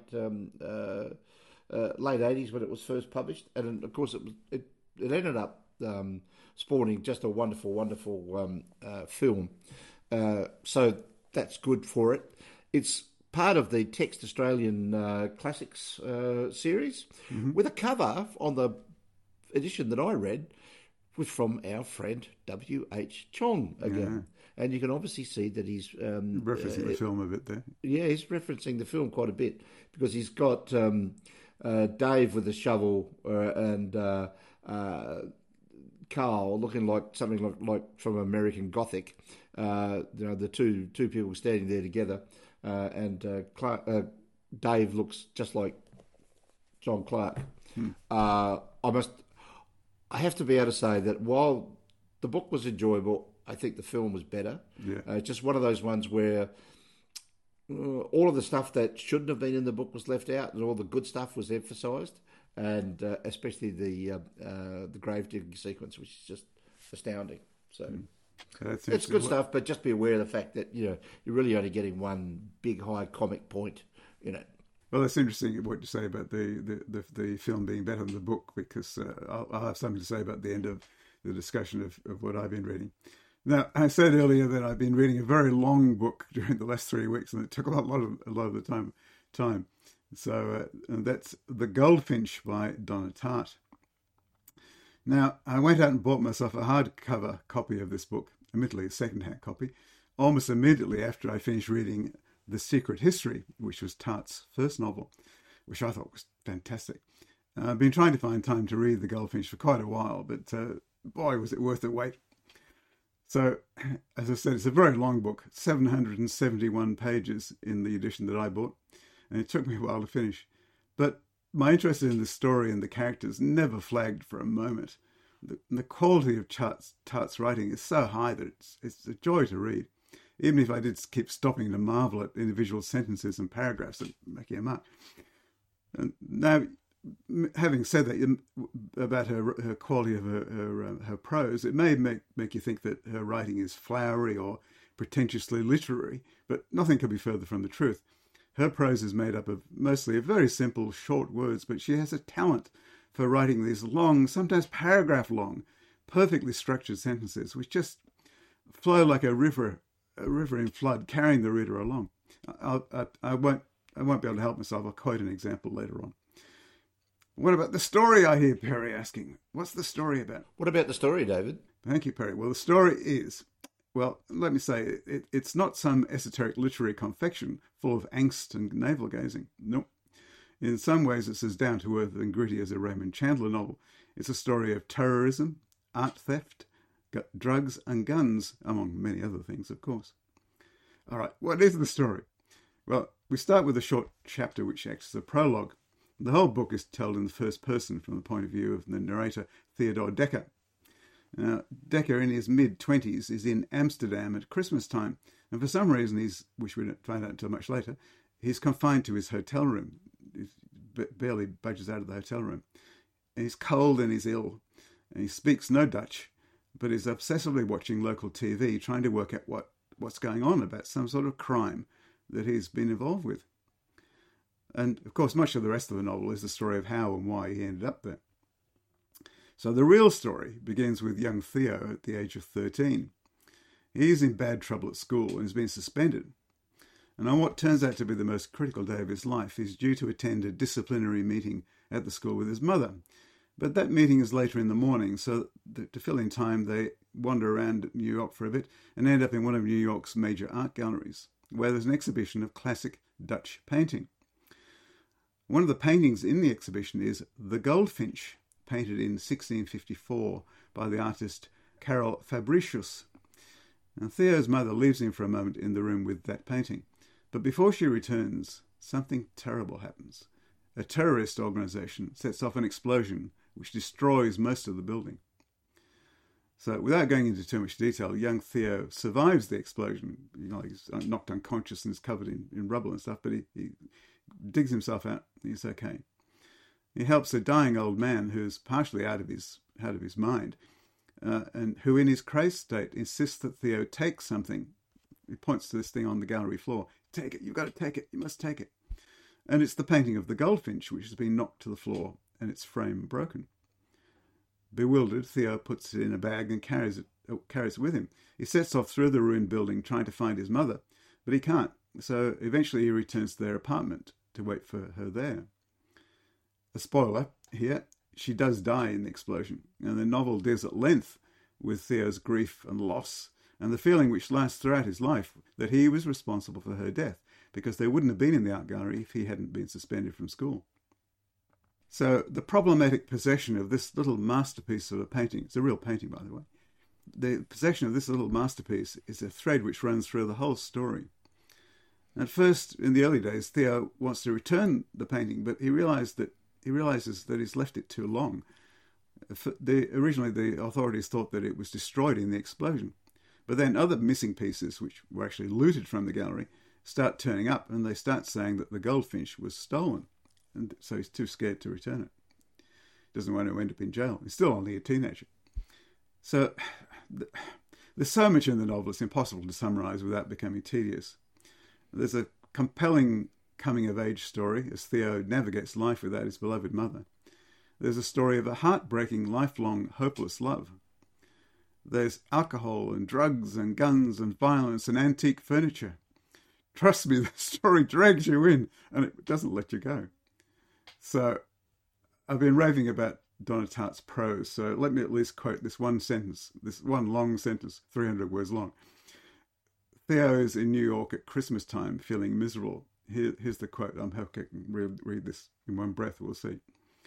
[SPEAKER 1] 80s when it was first published, and of course it ended up spawning just a wonderful film. So that's good for it. It's part of the Text Australian Classics series, with a cover on the edition that I read was from our friend W.H. Chong again. Yeah. And you can obviously see that he's...
[SPEAKER 2] referencing the film a bit there.
[SPEAKER 1] Yeah, he's referencing the film quite a bit, because he's got Dave with the shovel and Carl looking like something like from American Gothic. The two people standing there together, and Dave looks just like John Clark. I have to be able to say that while the book was enjoyable, I think the film was better. Yeah. Just one of those ones where all of the stuff that shouldn't have been in the book was left out, and all the good stuff was emphasised, and especially the grave digging sequence, which is just astounding. So it's good stuff, but just be aware of the fact that you're really only getting one big high comic point in it.
[SPEAKER 2] Well, that's interesting what you say about the film being better than the book, because I'll have something to say about the end of the discussion of what I've been reading. Now, I said earlier that I've been reading a very long book during the last 3 weeks, and it took a lot of the time. So that's The Goldfinch by Donna Tartt. Now, I went out and bought myself a hardcover copy of this book, admittedly a second-hand copy, almost immediately after I finished reading The Secret History, which was Tartt's first novel, which I thought was fantastic. I've been trying to find time to read The Goldfinch for quite a while, but boy, was it worth the wait. So, as I said, it's a very long book, 771 pages in the edition that I bought, and it took me a while to finish. But my interest in the story and the characters never flagged for a moment. The quality of Tartt's writing is so high that it's a joy to read, even if I did keep stopping to marvel at individual sentences and paragraphs that make you a mark. And now, having said that about her quality of her prose, it may make you think that her writing is flowery or pretentiously literary, but nothing could be further from the truth. Her prose is made up of mostly very simple, short words, but she has a talent for writing these long, sometimes paragraph-long, perfectly structured sentences, which just flow like a river in flood, carrying the reader along. I won't be able to help myself. I'll quote an example later on. What about the story, I hear Perry asking? What's the story about?
[SPEAKER 1] What about the story, David?
[SPEAKER 2] Thank you, Perry. Well, the story is, well, let me say, it's not some esoteric literary confection full of angst and navel-gazing. Nope. In some ways, it's as down-to-earth and gritty as a Raymond Chandler novel. It's a story of terrorism, art theft, drugs and guns, among many other things, of course. All right, what is the story? Well, we start with a short chapter which acts as a prologue. The whole book is told in the first person from the point of view of the narrator, Theodore Dekker. Now, Dekker, in his mid-20s, is in Amsterdam at Christmas time, and for some reason, which we don't find out until much later, he's confined to his hotel room. He barely budges out of the hotel room. And he's cold and he's ill, and he speaks no Dutch, but is obsessively watching local TV, trying to work out what's going on about some sort of crime that he's been involved with. And, of course, much of the rest of the novel is the story of how and why he ended up there. So the real story begins with young Theo at the age of 13. He's in bad trouble at school and has been suspended. And on what turns out to be the most critical day of his life, he's due to attend a disciplinary meeting at the school with his mother. But that meeting is later in the morning, so to fill in time, they wander around New York for a bit and end up in one of New York's major art galleries, where there's an exhibition of classic Dutch painting. One of the paintings in the exhibition is The Goldfinch, painted in 1654 by the artist Karel Fabricius. Now, Theo's mother leaves him for a moment in the room with that painting, but before she returns, something terrible happens. A terrorist organisation sets off an explosion which destroys most of the building. So, without going into too much detail, young Theo survives the explosion. He's knocked unconscious and is covered in rubble and stuff, but he digs himself out. He's okay. He helps a dying old man who's partially out of his mind, and who, in his crazed state, insists that Theo take something. He points to this thing on the gallery floor. Take it. You've got to take it. You must take it. And it's the painting of the goldfinch, which has been knocked to the floor and its frame broken. Bewildered, Theo puts it in a bag and carries it with him. He sets off through the ruined building trying to find his mother, but he can't. So eventually he returns to their apartment to wait for her there. A spoiler here, she does die in the explosion, and the novel deals at length with Theo's grief and loss, and the feeling which lasts throughout his life that he was responsible for her death, because they wouldn't have been in the art gallery if he hadn't been suspended from school. So the problematic possession of this little masterpiece of a painting, it's a real painting by the way, the possession of this little masterpiece is a thread which runs through the whole story. At first, in the early days, Theo wants to return the painting, but he realizes that he's left it too long. Originally, the authorities thought that it was destroyed in the explosion. But then other missing pieces, which were actually looted from the gallery, start turning up, and they start saying that the goldfinch was stolen. And so he's too scared to return it. Doesn't want to end up in jail. He's still only a teenager. So there's so much in the novel, it's impossible to summarize without becoming tedious. There's a compelling coming-of-age story as Theo navigates life without his beloved mother. There's a story of a heartbreaking, lifelong, hopeless love. There's alcohol and drugs and guns and violence and antique furniture. Trust me, the story drags you in and it doesn't let you go. So I've been raving about Donna Tartt's prose, so let me at least quote this one sentence, this one long sentence, 300 words long. Theo is in New York at Christmas time, feeling miserable. Here's the quote. I'm hoping I can read this in one breath, we'll see.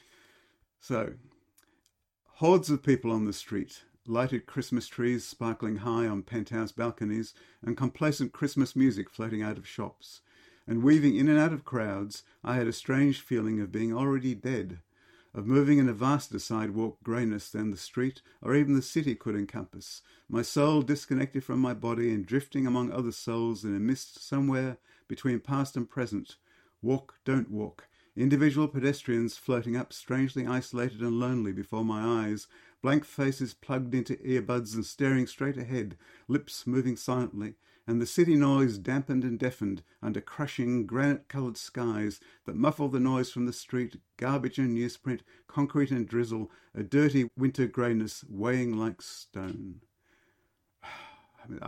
[SPEAKER 2] So, hordes of people on the street, lighted Christmas trees sparkling high on penthouse balconies, and complacent Christmas music floating out of shops. And weaving in and out of crowds, I had a strange feeling of being already dead, of moving in a vaster sidewalk greyness than the street or even the city could encompass, my soul disconnected from my body and drifting among other souls in a mist somewhere between past and present. Walk, don't walk, Individual pedestrians floating up, strangely isolated and lonely before my eyes, blank faces plugged into earbuds and staring straight ahead, lips moving silently, and the city noise dampened and deafened under crushing granite-coloured skies that muffle the noise from the street, garbage and newsprint, concrete and drizzle, a dirty winter greyness weighing like stone. I mean,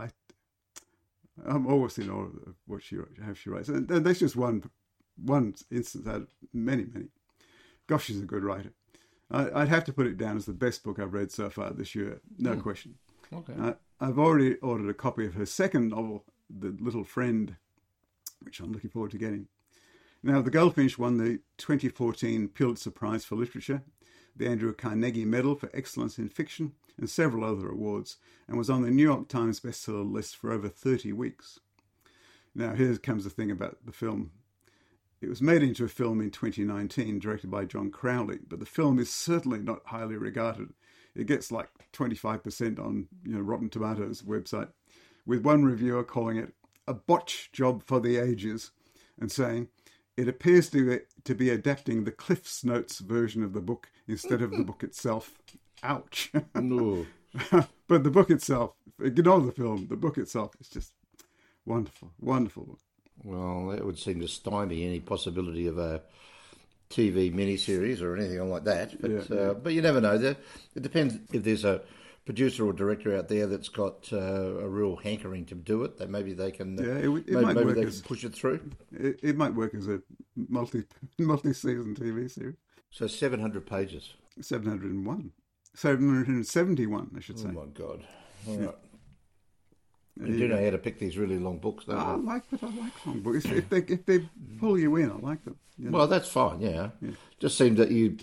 [SPEAKER 2] I'm always in awe of what how she writes. And that's just one instance out of many, many. Gosh, she's a good writer. I'd have to put it down as the best book I've read so far this year, no question.
[SPEAKER 1] Okay.
[SPEAKER 2] I've already ordered a copy of her second novel, The Little Friend, which I'm looking forward to getting. Now, The Goldfinch won the 2014 Pulitzer Prize for Literature, the Andrew Carnegie Medal for Excellence in Fiction, and several other awards, and was on the New York Times bestseller list for over 30 weeks. Now, here comes the thing about the film. It was made into a film in 2019, directed by John Crowley, but the film is certainly not highly regarded. It gets like 25% on Rotten Tomatoes website, with one reviewer calling it a botch job for the ages and saying it appears to be adapting the Cliff's Notes version of the book instead of the book itself. Ouch.
[SPEAKER 1] No.
[SPEAKER 2] But the book itself, ignore the film, the book itself is just wonderful, wonderful book.
[SPEAKER 1] Well, that would seem to stymie any possibility of a TV miniseries or anything like that. But but you never know. It depends if there's a producer or director out there that's got a real hankering to do it. That maybe they can. Maybe they can push it through.
[SPEAKER 2] It might work as a multi-season TV series.
[SPEAKER 1] So 700 pages.
[SPEAKER 2] 701. 771, I should say.
[SPEAKER 1] Oh my God! All right. You do know how to pick these really long books, don't you?
[SPEAKER 2] I like long books. If they pull you in, I like them.
[SPEAKER 1] Well, that's fine. Yeah. Just seems that you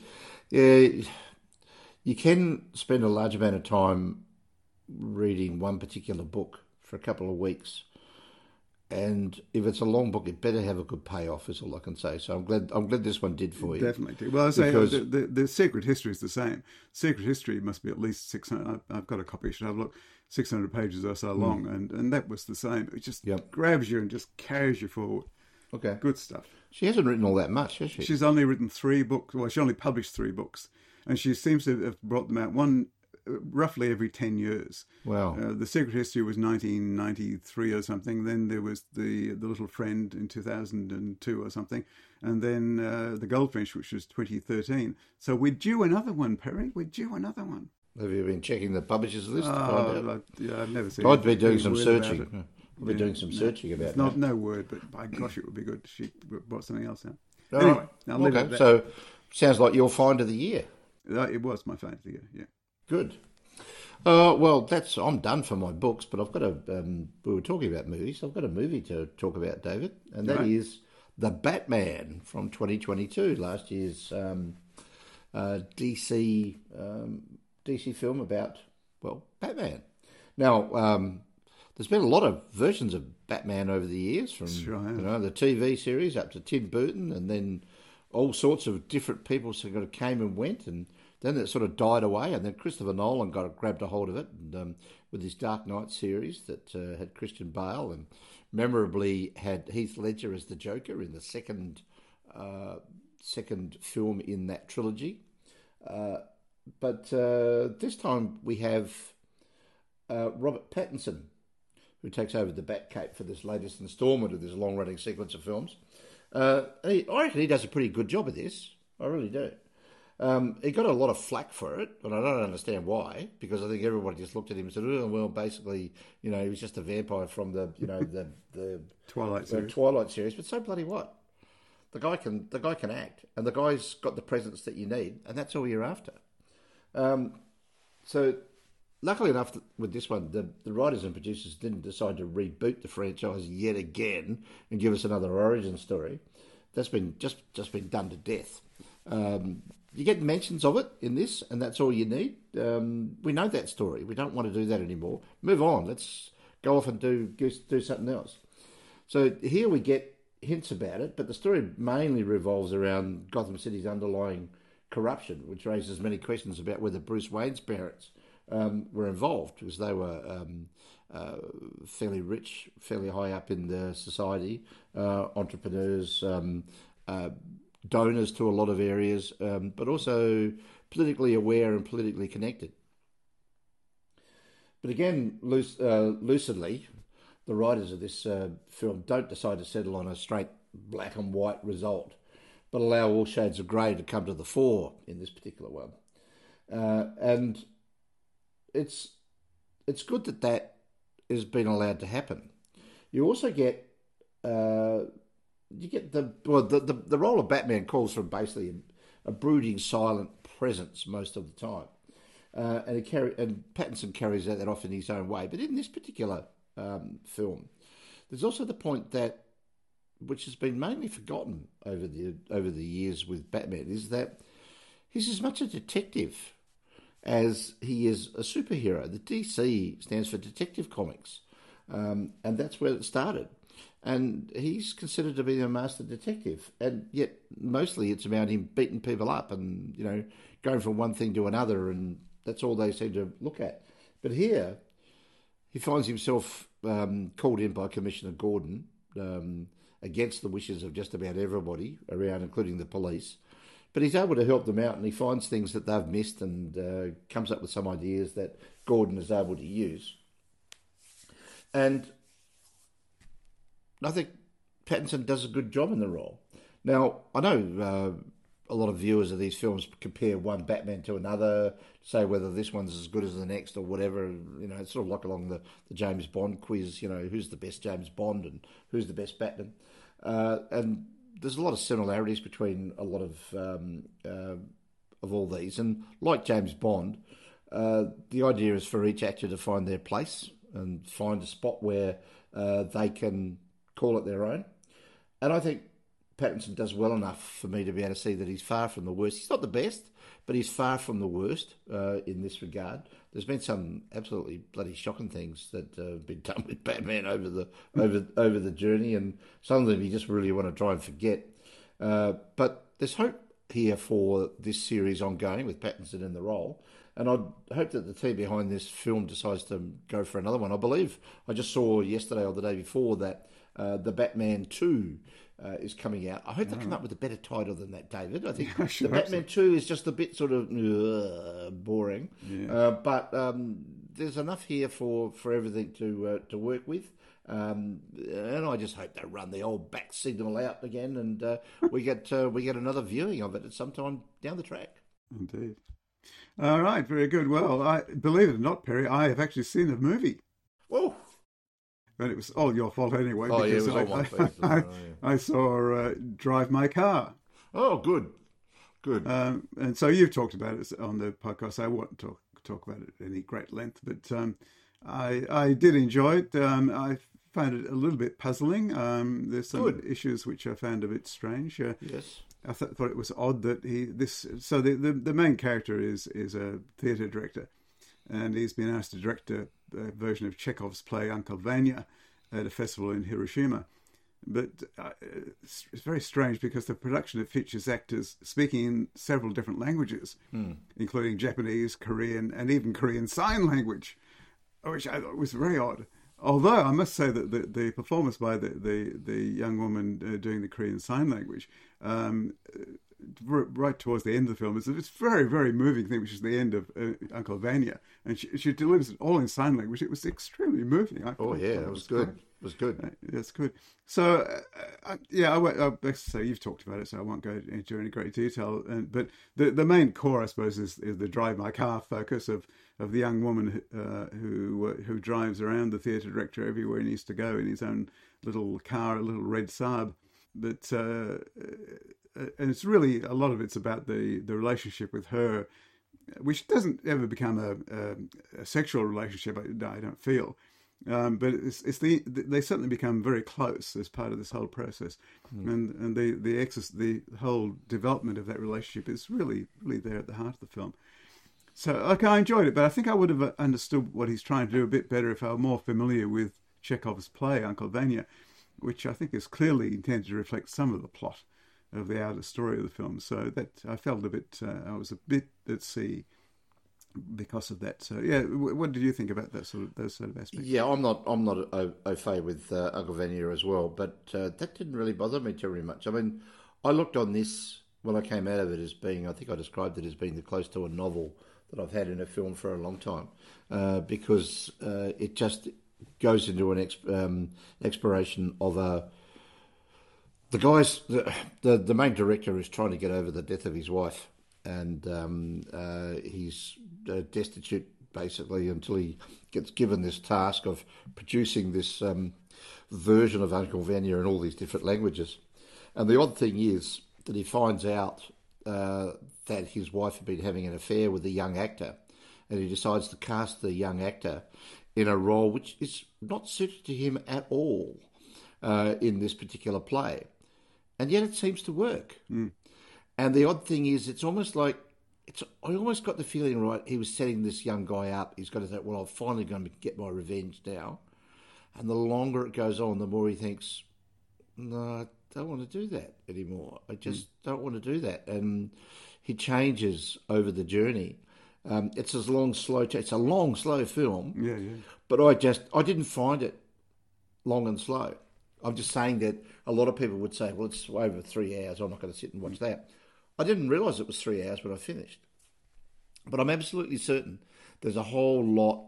[SPEAKER 1] can spend a large amount of time reading one particular book for a couple of weeks, and if it's a long book, it better have a good payoff. Is all I can say. So I'm glad this one did for you.
[SPEAKER 2] Definitely did. Well, I say the Secret History is the same. Secret History must be at least 600. I've got a copy. You should have a look. 600 pages or so long, and that was the same. It just grabs you and just carries you forward.
[SPEAKER 1] Okay.
[SPEAKER 2] Good stuff.
[SPEAKER 1] She hasn't written all that much, has she?
[SPEAKER 2] She's only written 3 books. Well, she only published 3 books, and she seems to have brought them out roughly every 10 years.
[SPEAKER 1] Wow.
[SPEAKER 2] The Secret History was 1993 or something. Then there was the Little Friend in 2002 or something, and then The Goldfinch, which was 2013. So we're due another one, Perry. We're due another one.
[SPEAKER 1] Have you been checking the publishers list to find out?
[SPEAKER 2] I've never seen.
[SPEAKER 1] I'd be doing some searching. I'd be doing some searching about that.
[SPEAKER 2] No word, but by gosh, it would be good if she brought something else out.
[SPEAKER 1] All
[SPEAKER 2] anyway,
[SPEAKER 1] right. Okay, so sounds like your find of the year.
[SPEAKER 2] It was my find of the year, yeah.
[SPEAKER 1] Good. Well, I'm done for my books, but I've got we were talking about movies. I've got a movie to talk about, David, and that is The Batman from 2022, last year's DC film about, Batman. Now, there's been a lot of versions of Batman over the years, from the TV series up to Tim Burton, and then all sorts of different people sort of came and went, and then it sort of died away, and then Christopher Nolan grabbed a hold of it and, with his Dark Knight series that had Christian Bale and memorably had Heath Ledger as the Joker in the second film in that trilogy. But this time we have Robert Pattinson, who takes over the Batcape for this latest instalment of this long-running sequence of films. I reckon he does a pretty good job of this. I really do. He got a lot of flack for it, but I don't understand why, because I think everybody just looked at him and said, "Oh, well, basically, he was just a vampire from the
[SPEAKER 2] Twilight series."
[SPEAKER 1] Twilight series." But so bloody what? The guy can act, and the guy's got the presence that you need, and that's all you're after. So, luckily enough, with this one, the writers and producers didn't decide to reboot the franchise yet again and give us another origin story. That's been just been done to death. You get mentions of it in this, and that's all you need. We know that story. We don't want to do that anymore. Move on. Let's go off and do something else. So here we get hints about it, but the story mainly revolves around Gotham City's underlying corruption, which raises many questions about whether Bruce Wayne's parents were involved, because they were fairly rich, fairly high up in the society, entrepreneurs, donors to a lot of areas, but also politically aware and politically connected. But again, lucidly, the writers of this film don't decide to settle on a straight black and white result, but allow all shades of grey to come to the fore in this particular one. And it's good that that has been allowed to happen. You also get the role of Batman calls for basically a brooding, silent presence most of the time, and Pattinson carries that off in his own way. But in this particular film, there's also the point that, which has been mainly forgotten over the years with Batman, is that he's as much a detective as he is a superhero. The DC stands for Detective Comics, and that's where it started. And he's considered to be a master detective, and yet mostly it's about him beating people up and, you know, going from one thing to another, and that's all they seem to look at. But here, he finds himself called in by Commissioner Gordon against the wishes of just about everybody around, including the police. But he's able to help them out, and he finds things that they've missed and comes up with some ideas that Gordon is able to use. And I think Pattinson does a good job in the role. Now, I know a lot of viewers of these films compare one Batman to another, say whether this one's as good as the next or whatever. You know, it's sort of like along the James Bond quiz, you know, who's the best James Bond and who's the best Batman. And there's a lot of similarities between a lot of all these. And like James Bond, the idea is for each actor to find their place and find a spot where they can call it their own. And I think Pattinson does well enough for me to be able to see that he's far from the worst. He's not the best, but he's far from the worst in this regard. There's been some absolutely bloody shocking things that have been done with Batman over the journey, and some of them you just really want to try and forget. But there's hope here for this series ongoing with Pattinson in the role, and I hope that the team behind this film decides to go for another one. I believe I just saw yesterday or the day before that the Batman 2 is coming out. I hope they come up with a better title than that, David. I think the Batman 2 is just a bit sort of boring. Yeah. But there's enough here for everything to work with. And I just hope they run the old back signal out again, and we get another viewing of it at some time down the track.
[SPEAKER 2] Indeed. All right, very good. Well, I believe it or not, Perry, I have actually seen the movie.
[SPEAKER 1] Oh.
[SPEAKER 2] But it was all your fault anyway.
[SPEAKER 1] Oh, yeah, it was all my fault.
[SPEAKER 2] I saw Drive My Car.
[SPEAKER 1] Oh, good. Good.
[SPEAKER 2] And so you've talked about it on the podcast. I won't talk about it at any great length, but I did enjoy it. I found it a little bit puzzling. There's some issues which I found a bit strange.
[SPEAKER 1] Yes.
[SPEAKER 2] I thought it was odd that the main character is a theatre director, and he's been asked to direct a version of Chekhov's play Uncle Vanya at a festival in Hiroshima. But it's very strange because the production features actors speaking in several different languages, including Japanese, Korean, and even Korean Sign Language, which I thought was very odd. Although I must say that the performance by the young woman doing the Korean Sign Language, right towards the end of the film, it's a very, very moving thing, which is the end of Uncle Vanya. And she delivers it all in sign language. It was extremely moving.
[SPEAKER 1] It was good. It was good.
[SPEAKER 2] That's good. So, I say you've talked about it, so I won't go into any great detail. But the main core, I suppose, is the Drive My Car focus of the young woman who drives around the theatre director everywhere he needs to go in his own little car, a little red Saab. But and it's really, a lot of it's about the relationship with her, which doesn't ever become a sexual relationship. I don't feel. But they certainly become very close as part of this whole process, and the whole development of that relationship is really, really there at the heart of the film. So, I enjoyed it, but I think I would have understood what he's trying to do a bit better if I were more familiar with Chekhov's play Uncle Vanya, which I think is clearly intended to reflect some of the plot of the outer story of the film. So that I felt I was a bit at sea because of that. So what did you think about those sort of aspects?
[SPEAKER 1] Yeah, I'm not au fait with Uncle Vanya as well, but that didn't really bother me terribly much. I mean, I looked on this when I came out of it as being, I think I described it as being the close to a novel that I've had in a film for a long time, because it just goes into an exploration of the guys. The main director is trying to get over the death of his wife, and he's destitute basically until he gets given this task of producing this version of Uncle Vanya in all these different languages. And the odd thing is that he finds out that his wife had been having an affair with a young actor, and he decides to cast the young actor in a role which is not suited to him at all in this particular play. And yet it seems to work. Mm. And the odd thing is, it's almost like, I almost got the feeling, right, he was setting this young guy up. He's got to think, well, I'm finally going to get my revenge now. And the longer it goes on, the more he thinks, no, I don't want to do that anymore. I just don't want to do that. And he changes over the journey. It's a long, slow film.
[SPEAKER 2] Yeah, yeah.
[SPEAKER 1] But I didn't find it long and slow. I'm just saying that a lot of people would say, well, it's over 3 hours. I'm not going to sit and watch that. I didn't realise it was 3 hours when I finished. But I'm absolutely certain there's a whole lot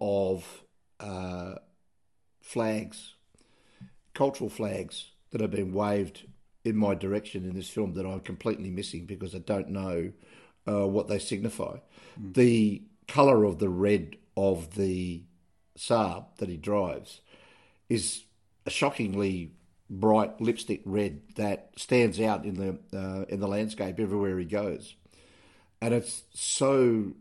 [SPEAKER 1] of flags, cultural flags, that have been waved in my direction in this film that I'm completely missing because I don't know what they signify. Mm. The colour of the red of the Saab that he drives is a shockingly bright lipstick red that stands out in the landscape everywhere he goes, and it's so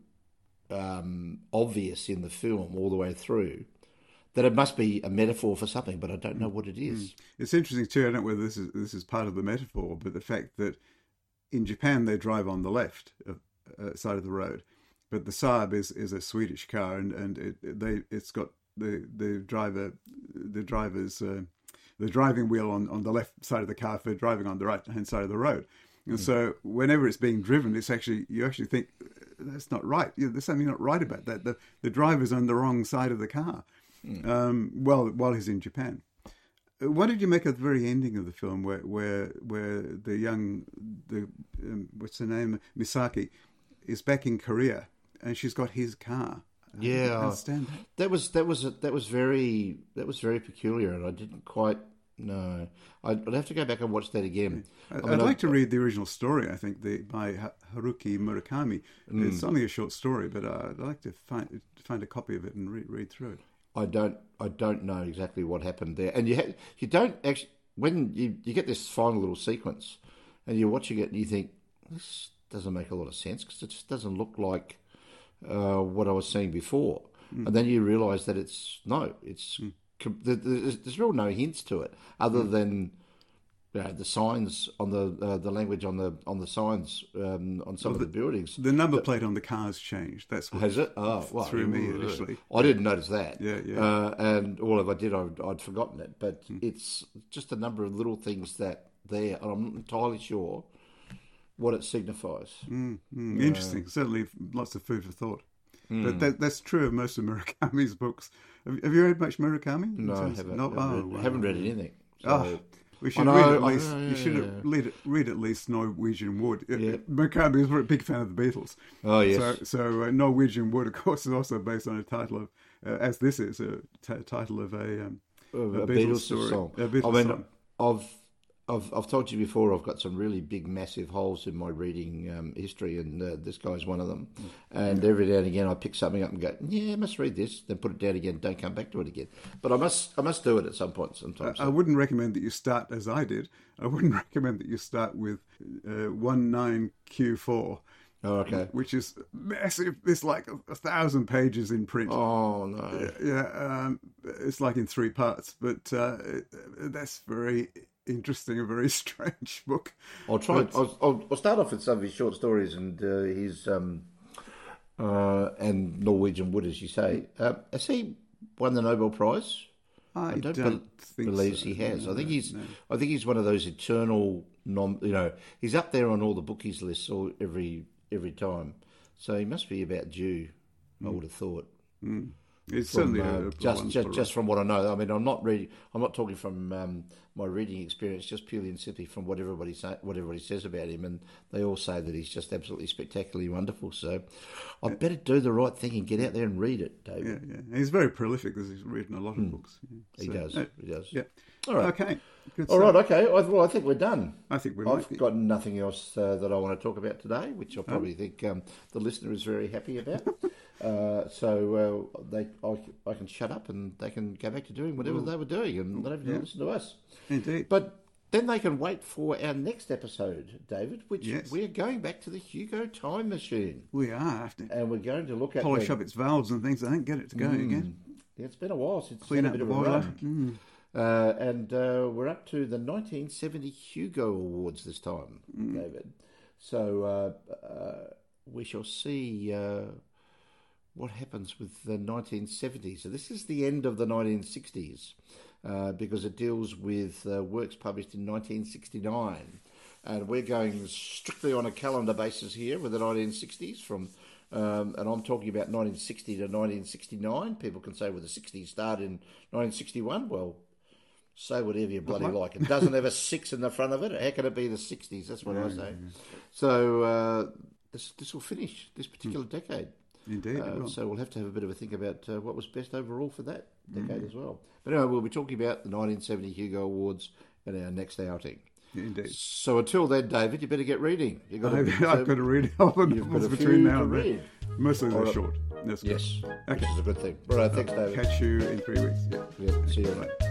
[SPEAKER 1] obvious in the film all the way through that it must be a metaphor for something, but I don't know what it is.
[SPEAKER 2] It's interesting too. I don't know whether this is part of the metaphor, but the fact that in Japan they drive on the left side of the road, but the Saab is a Swedish car, and it's got the driver's the driving wheel on the left side of the car for driving on the right hand side of the road. And so whenever it's being driven, you actually think that's not right. There's something not right about that. The driver's on the wrong side of the car. While he's in Japan. What did you make of the very ending of the film, where the young what's her name, Misaki, is back in Korea and she's got his car?
[SPEAKER 1] Yeah,
[SPEAKER 2] I understand
[SPEAKER 1] that was very peculiar, and I didn't quite know. I'd have to go back and watch that again.
[SPEAKER 2] I'd like to read the original story. I think by Haruki Murakami. It's only a short story, but I'd like to find a copy of it and read through it.
[SPEAKER 1] I don't know exactly what happened there, and you don't actually, when you get this final little sequence and you're watching it and you think this doesn't make a lot of sense because it just doesn't look like what I was seeing before, and then you realise that there's real no hints to it other than the signs on the language on the signs on some of the buildings.
[SPEAKER 2] The number plate on the car's changed. That's what
[SPEAKER 1] has it? Oh, well,
[SPEAKER 2] threw me initially.
[SPEAKER 1] I didn't notice that.
[SPEAKER 2] Yeah.
[SPEAKER 1] And all if I did, I'd forgotten it. But it's just a number of little things that there, and I'm not entirely sure what it signifies.
[SPEAKER 2] Interesting. Certainly, lots of food for thought. But that's true of most of Murakami's books. Have you read much Murakami?
[SPEAKER 1] No, I haven't. I haven't read anything. So.
[SPEAKER 2] We should read at least. You should read at least Norwegian Wood.
[SPEAKER 1] Yeah.
[SPEAKER 2] Murakami was a big fan of the Beatles.
[SPEAKER 1] Oh yes.
[SPEAKER 2] So Norwegian Wood, of course, is also based on a title of, as this is a title of a Beatles story.
[SPEAKER 1] Song.
[SPEAKER 2] A Beatles song.
[SPEAKER 1] I've told you before, I've got some really big, massive holes in my reading history, and this guy's one of them. And every now and again, I pick something up and go, "Yeah, I must read this." Then put it down again. Don't come back to it again. But I must do it at some point. Sometimes
[SPEAKER 2] I wouldn't recommend that you start as I did. I wouldn't recommend that you start with 19Q4.
[SPEAKER 1] Oh, okay.
[SPEAKER 2] Which is massive. It's like 1,000 pages in print.
[SPEAKER 1] Oh no.
[SPEAKER 2] Yeah. It's like in 3 parts, but that's very interesting, a very strange book.
[SPEAKER 1] I'll try. I'll start off with some of his short stories and his and Norwegian Wood, as you say. Has he won the Nobel Prize?
[SPEAKER 2] I don't
[SPEAKER 1] believe
[SPEAKER 2] so.
[SPEAKER 1] He has.
[SPEAKER 2] No,
[SPEAKER 1] I think he's one of those eternal. He's up there on all the bookies lists every time. So he must be about due. I would have thought.
[SPEAKER 2] It's certainly
[SPEAKER 1] just from what I know. I mean, I'm not talking from my reading experience, just purely and simply from what everybody says about him, and they all say that he's just absolutely spectacularly wonderful. So, I'd better do the right thing and get out there and read it, David.
[SPEAKER 2] Yeah. He's very prolific because he's written a lot of books.
[SPEAKER 1] Yeah. He does.
[SPEAKER 2] Yeah.
[SPEAKER 1] All right.
[SPEAKER 2] Okay. Good
[SPEAKER 1] All
[SPEAKER 2] stuff.
[SPEAKER 1] right. Okay. Well, I think we're done.
[SPEAKER 2] I think
[SPEAKER 1] I've got nothing else that I want to talk about today, which I probably think the listener is very happy about. So I can shut up and they can go back to doing whatever they were doing, and they don't have to listen to us.
[SPEAKER 2] Indeed.
[SPEAKER 1] But then they can wait for our next episode, David, which we're going back to the Hugo Time Machine.
[SPEAKER 2] We are,
[SPEAKER 1] and we're going to look at
[SPEAKER 2] polish up its valves and things. I don't get it to go again.
[SPEAKER 1] Yeah, it's been a while since
[SPEAKER 2] clean
[SPEAKER 1] it's
[SPEAKER 2] up
[SPEAKER 1] been
[SPEAKER 2] the
[SPEAKER 1] a bit of a
[SPEAKER 2] boiler.
[SPEAKER 1] run. And we're up to the 1970 Hugo Awards this time, David. So we shall see what happens with the 1970s. So this is the end of the 1960s because it deals with works published in 1969. And we're going strictly on a calendar basis here with the 1960s from... and I'm talking about 1960 to 1969. People can say, well, the 60s started in 1961. Well, say whatever you bloody like. It doesn't have a 6 in the front of it. How can it be the 60s? That's what I say. So this will finish this particular decade.
[SPEAKER 2] Indeed.
[SPEAKER 1] So we'll have to have a bit of a think about what was best overall for that decade as well. But anyway, we'll be talking about the 1970 Hugo Awards in our next outing.
[SPEAKER 2] Indeed.
[SPEAKER 1] So until then, David, you better get reading.
[SPEAKER 2] I've got to read novels between now and then. Mostly they're short.
[SPEAKER 1] Yes, okay. Which is a good thing. All right, thanks, David.
[SPEAKER 2] Catch you in 3 weeks.
[SPEAKER 1] Yeah, see you, mate.